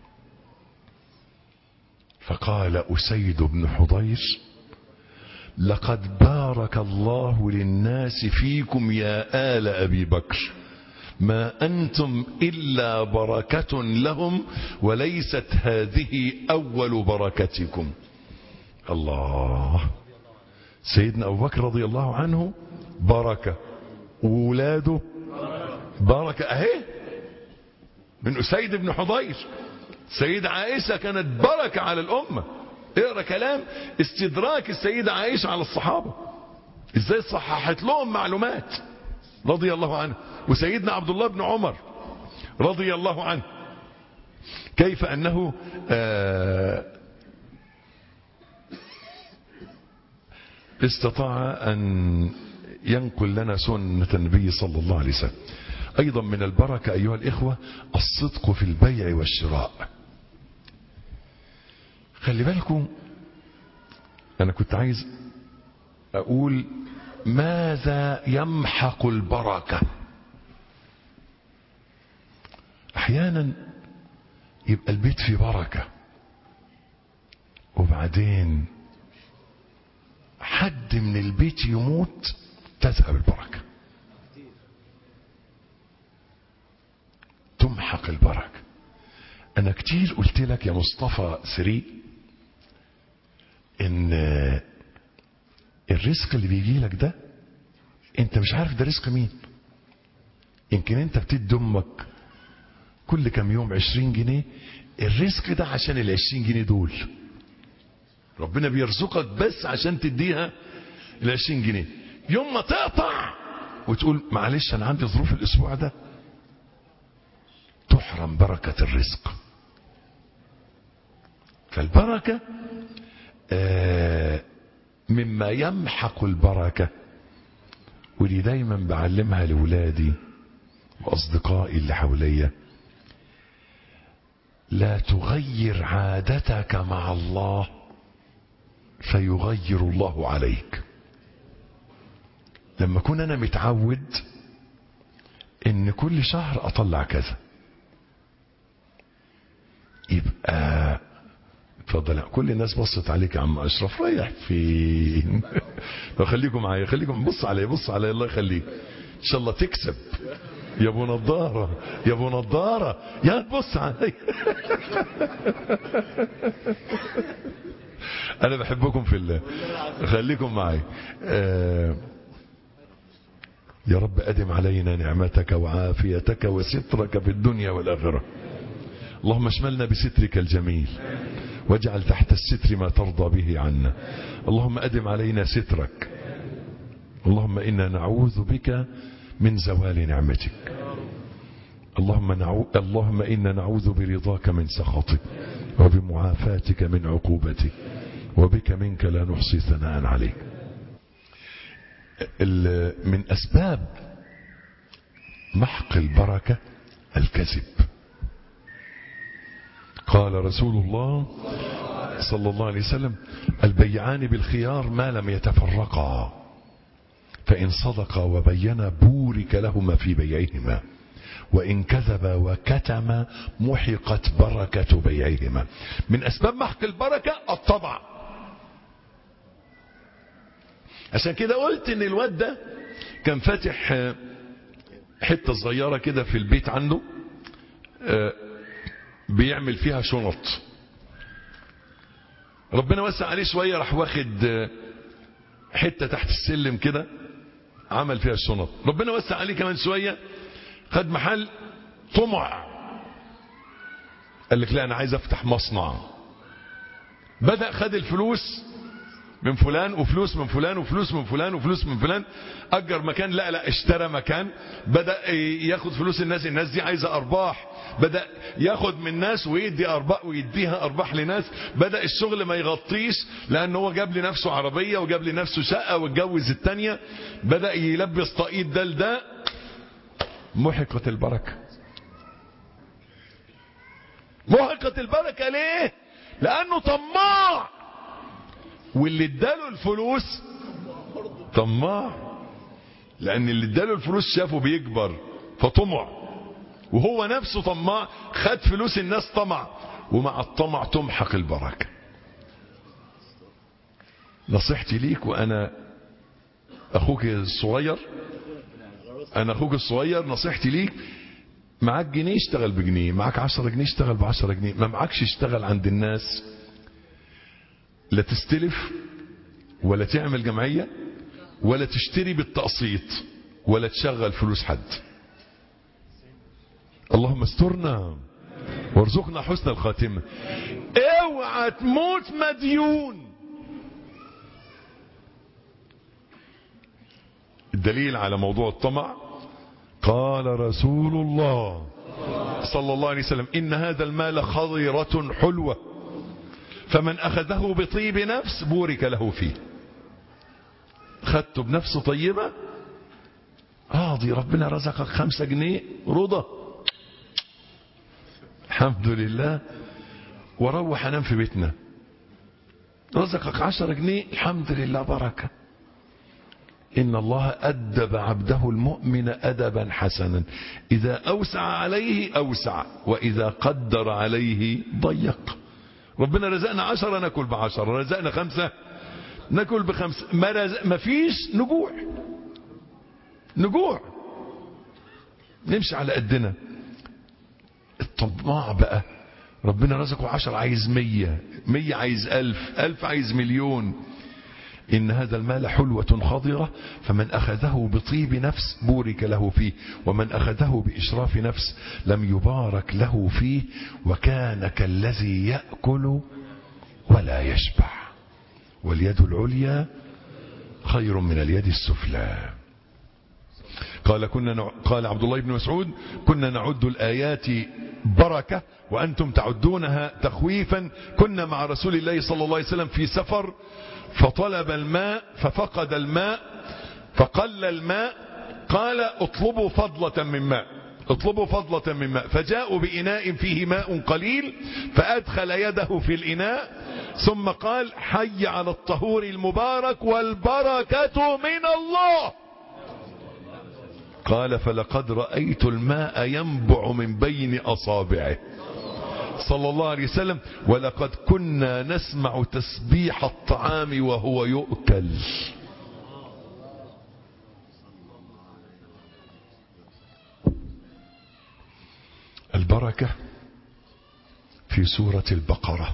فقال أسيد بن حضير لقد بارك الله للناس فيكم يا آل أبي بكر ما أنتم إلا بركة لهم وليست هذه أول بركتكم. الله. سيدنا أبو بكر رضي الله عنه بركة وولاده بركة اهي من أسيد بن حضير. سيدة عائشة كانت بركة على الأمة. اقرأ كلام استدراك السيدة عائشة على الصحابة ازاي صححت لهم معلومات رضي الله عنه. وسيدنا عبد الله بن عمر رضي الله عنه كيف أنه استطاع أن ينقل لنا سنة النبي صلى الله عليه وسلم. أيضا من البركة أيها الإخوة الصدق في البيع والشراء. خلي بالكم أنا كنت عايز أقول ماذا يمحق البركة. أحيانا يبقى البيت فيه بركة وبعدين حد من البيت يموت تذهب البركة، تمحق البركة. انا كتير قلت لك يا مصطفى سري ان الرزق اللي بيجي لك ده انت مش عارف ده رزق مين. يمكن انت بتدي امك كل كام يوم 20 جنيه، الرزق ده عشان ال 20 جنيه دول ربنا بيرزقك بس عشان تديها ال 20 جنيه. يوم ما تقطع وتقول معلش انا عندي ظروف الاسبوع ده، تحرم بركة الرزق. فالبركة مما يمحق البركة، ودي دايما بعلمها لولادي واصدقائي اللي حواليا، لا تغير عادتك مع الله فيغير الله عليك. لما اكون انا متعود ان كل شهر اطلع كذا، يبقى اتفضل. كل الناس بصت عليك يا عم اشرف، رايح فين؟ خليكم معايا، خليكم بص علي بص علي، الله يخليك ان شاء الله تكسب يا ابو نضاره يا ابو نضاره، يا تبص علي. انا بحبكم في الله، خليكم معي. يا رب ادم علينا نعمتك وعافيتك وسترك في الدنيا والاخره. اللهم اشملنا بسترك الجميل واجعل تحت الستر ما ترضى به عنا. اللهم ادم علينا سترك. اللهم نعوذ بك من زوال نعمتك. اللهم إنا نعوذ برضاك من سخطك وبمعافاتك من عقوبتك وبك منك لا نحصي ثناء عليك. من أسباب محق البركة الكذب. قال رسول الله صلى الله عليه وسلم البيعان بالخيار ما لم يتفرقا، فإن صدقا وبينا بورك لهما في بيعهما، وإن كذبا وكتما محقت بركة بيعهما. من أسباب محق البركة الطمع. عشان كده قلت إن الواد ده كان فاتح حتة صغيرة كده في البيت عنده، بيعمل فيها شنط. ربنا وسع عليه شوية، راح واخد حتة تحت السلم كده عمل فيها الشنط. ربنا وسع عليه كمان شوية، خد محل. طمع، قال لك لا انا عايز افتح مصنع. بدأ خد الفلوس من فلان وفلوس من فلان وفلوس من فلان وفلوس من فلان، اجر مكان، لا اشترى مكان، بدأ ياخد فلوس الناس دي عايزة ارباح، بدأ ياخد من ناس ويدي ارباح ويديها ارباح لناس. بدأ الشغل ما يغطيش لان هو جاب لنفسه عربية وجاب لنفسه شقة واتجوز التانية، بدأ يلبس طاقية ده لده. محقت البركة. محقت البركة ليه؟ لانه طماع، واللي اداله الفلوس طماع، لان اللي اداله الفلوس شافه بيكبر فطمع، وهو نفسه طماع، خد فلوس الناس طمع، ومع الطمع تمحق البركة. نصيحتي ليك، وانا اخوك الصغير، نصيحتي ليك، معاك جنيه اشتغل بجنيه، معاك 10 جنيه اشتغل ب10 جنيه، ما معاكش اشتغل عند الناس، لا تستلف ولا تعمل جمعية ولا تشتري بالتقسيط ولا تشغل فلوس حد. اللهم استرنا وارزقنا حسن الخاتمة. اوعى تموت مديون. الدليل على موضوع الطمع قال رسول الله صلى الله عليه وسلم إن هذا المال خضرة حلوة فمن أخذه بطيب نفس بورك له فيه. خدته بنفس طيبة، دي ربنا رزقك 5 جنيه رضا، الحمد لله، وروح انام في بيتنا. رزقك 10 جنيه الحمد لله، بركة. إن الله أدب عبده المؤمن أدبا حسنا، إذا أوسع عليه أوسع وإذا قدر عليه ضيق. ربنا رزقنا 10 ناكل ب10، رزقنا 5 ناكل ب5. ما فيش نجوع نمشي على قدنا. الطماع بقى ربنا رزقه 10 عايز 100 عايز 1000 عايز مليون. إن هذا المال حلوة خضرة فمن أخذه بطيب نفس بورك له فيه، ومن أخذه بإشراف نفس لم يبارك له فيه، وكان كالذي يأكل ولا يشبع. واليد العليا خير من اليد السفلى. قال عبد الله بن مسعود: كنا نعد الآيات بركة وأنتم تعدونها تخويفا. كنا مع رسول الله صلى الله عليه وسلم في سفر فطلب الماء ففقد الماء فقل الماء، قال: اطلبوا فضلة من ماء، فجاءوا بإناء فيه ماء قليل فأدخل يده في الإناء ثم قال: حي على الطهور المبارك والبركة من الله. قال: فلقد رأيت الماء ينبع من بين أصابعه صلى الله عليه وسلم، ولقد كنا نسمع تسبيح الطعام وهو يؤكل. البركة في سورة البقرة.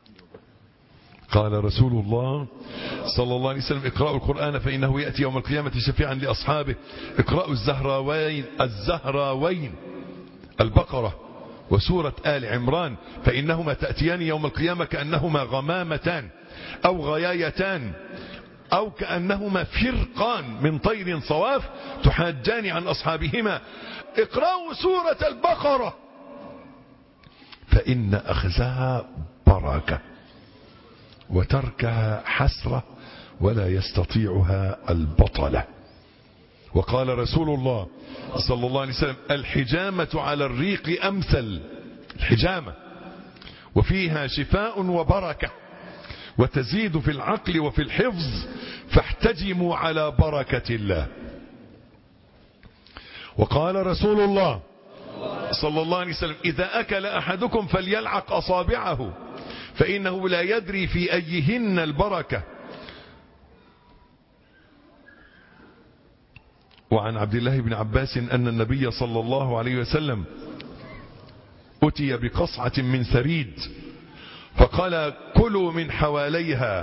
قال رسول الله صلى الله عليه وسلم: اقرأوا القرآن فإنه يأتي يوم القيامة شفيعا لأصحابه. اقرأوا الزهراوين البقرة وسورة آل عمران فإنهما تأتيان يوم القيامة كأنهما غمامتان أو غيايتان أو كأنهما فرقان من طير صواف تحاجان عن أصحابهما. اقرأوا سورة البقرة فإن أخذها بركة وتركها حسرة ولا يستطيعها البطلة. وقال رسول الله صلى الله عليه وسلم: الحجامة على الريق أمثل الحجامة، وفيها شفاء وبركة، وتزيد في العقل وفي الحفظ، فاحتجموا على بركة الله. وقال رسول الله صلى الله عليه وسلم: إذا أكل أحدكم فليلعق أصابعه فإنه لا يدري في أيهن البركة. وعن عبد الله بن عباس أن النبي صلى الله عليه وسلم أتي بقصعة من ثريد فقال: كلوا من حواليها.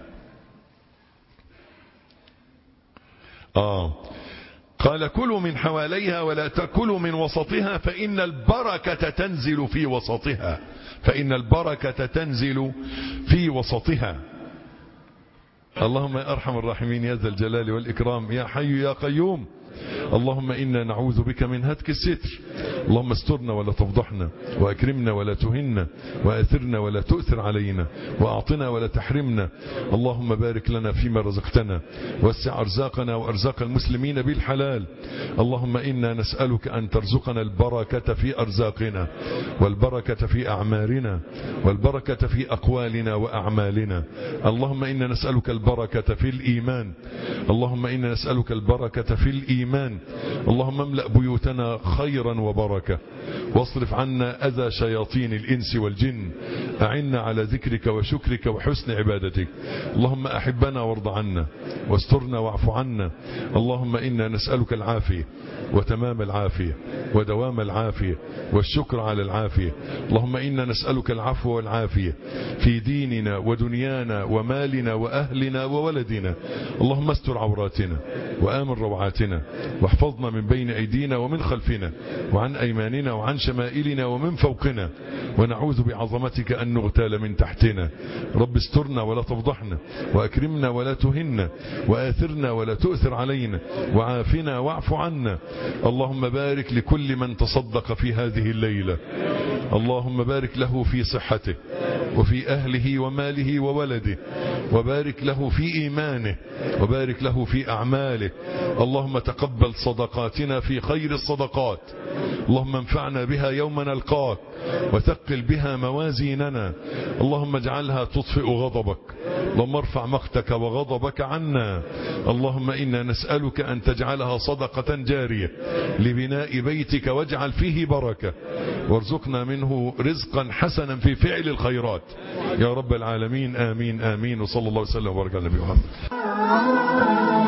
قال: كلوا من حواليها ولا تأكلوا من وسطها فإن البركة تنزل في وسطها، فإن البركة تنزل في وسطها. اللهم يا أرحم الراحمين يا ذا الجلال والإكرام يا حي يا قيوم، اللهم إنا نعوذ بك من هتك الستر. اللهم استرنا ولا تفضحنا، وأكرمنا ولا تهنا، وآثرنا ولا تؤثر علينا، وأعطنا ولا تحرمنا. اللهم بارك لنا فيما رزقتنا، وسع أرزاقنا وأرزاق المسلمين بالحلال. اللهم إنا نسألك أن ترزقنا البركة في أرزاقنا، والبركة في أعمارنا، والبركة في أقوالنا وأعمالنا. اللهم إنا نسألك البركة في الإيمان، اللهم إنا نسألك البركة في الإيمان. اللهم املأ بيوتنا خيرا وبركة، واصرف عنا أذى شياطين الإنس والجن. أعنا على ذكرك وشكرك وحسن عبادتك. اللهم أحبنا وارض عنا، واسترنا واعف عنا. اللهم إنا نسألك العافية وتمام العافية ودوام العافية والشكر على العافية. اللهم إنا نسألك العفو والعافية في ديننا ودنيانا ومالنا وأهلنا وولدنا. اللهم استر عوراتنا وآمن روعاتنا، واحفظنا من بين أيدينا ومن خلفنا وعن أيماننا وعن شمائلنا ومن فوقنا، ونعوذ بعظمتك أن نغتال من تحتنا. رب استرنا ولا تفضحنا، وأكرمنا ولا تهنا، وآثرنا ولا تؤثر علينا، وعافنا واعف عنا. اللهم بارك لكل من تصدق في هذه الليلة، اللهم بارك له في صحته وفي أهله وماله وولده، وبارك له في إيمانه، وبارك له في أعماله. اللهم تقبل صدقاتنا في خير الصدقات، اللهم انفعنا بها يوم نلقاك، وثقل بها موازيننا. اللهم اجعلها تطفئ غضبك، اللهم ارفع مقتك وغضبك عنا. اللهم إنا نسألك أن تجعلها صدقة جارية لبناء بيتك، واجعل فيه بركة، وارزقنا منه رزقا حسنا في فعل الخيرات يا رب العالمين. آمين آمين. وصلى الله وسلم وبارك على النبي محمد.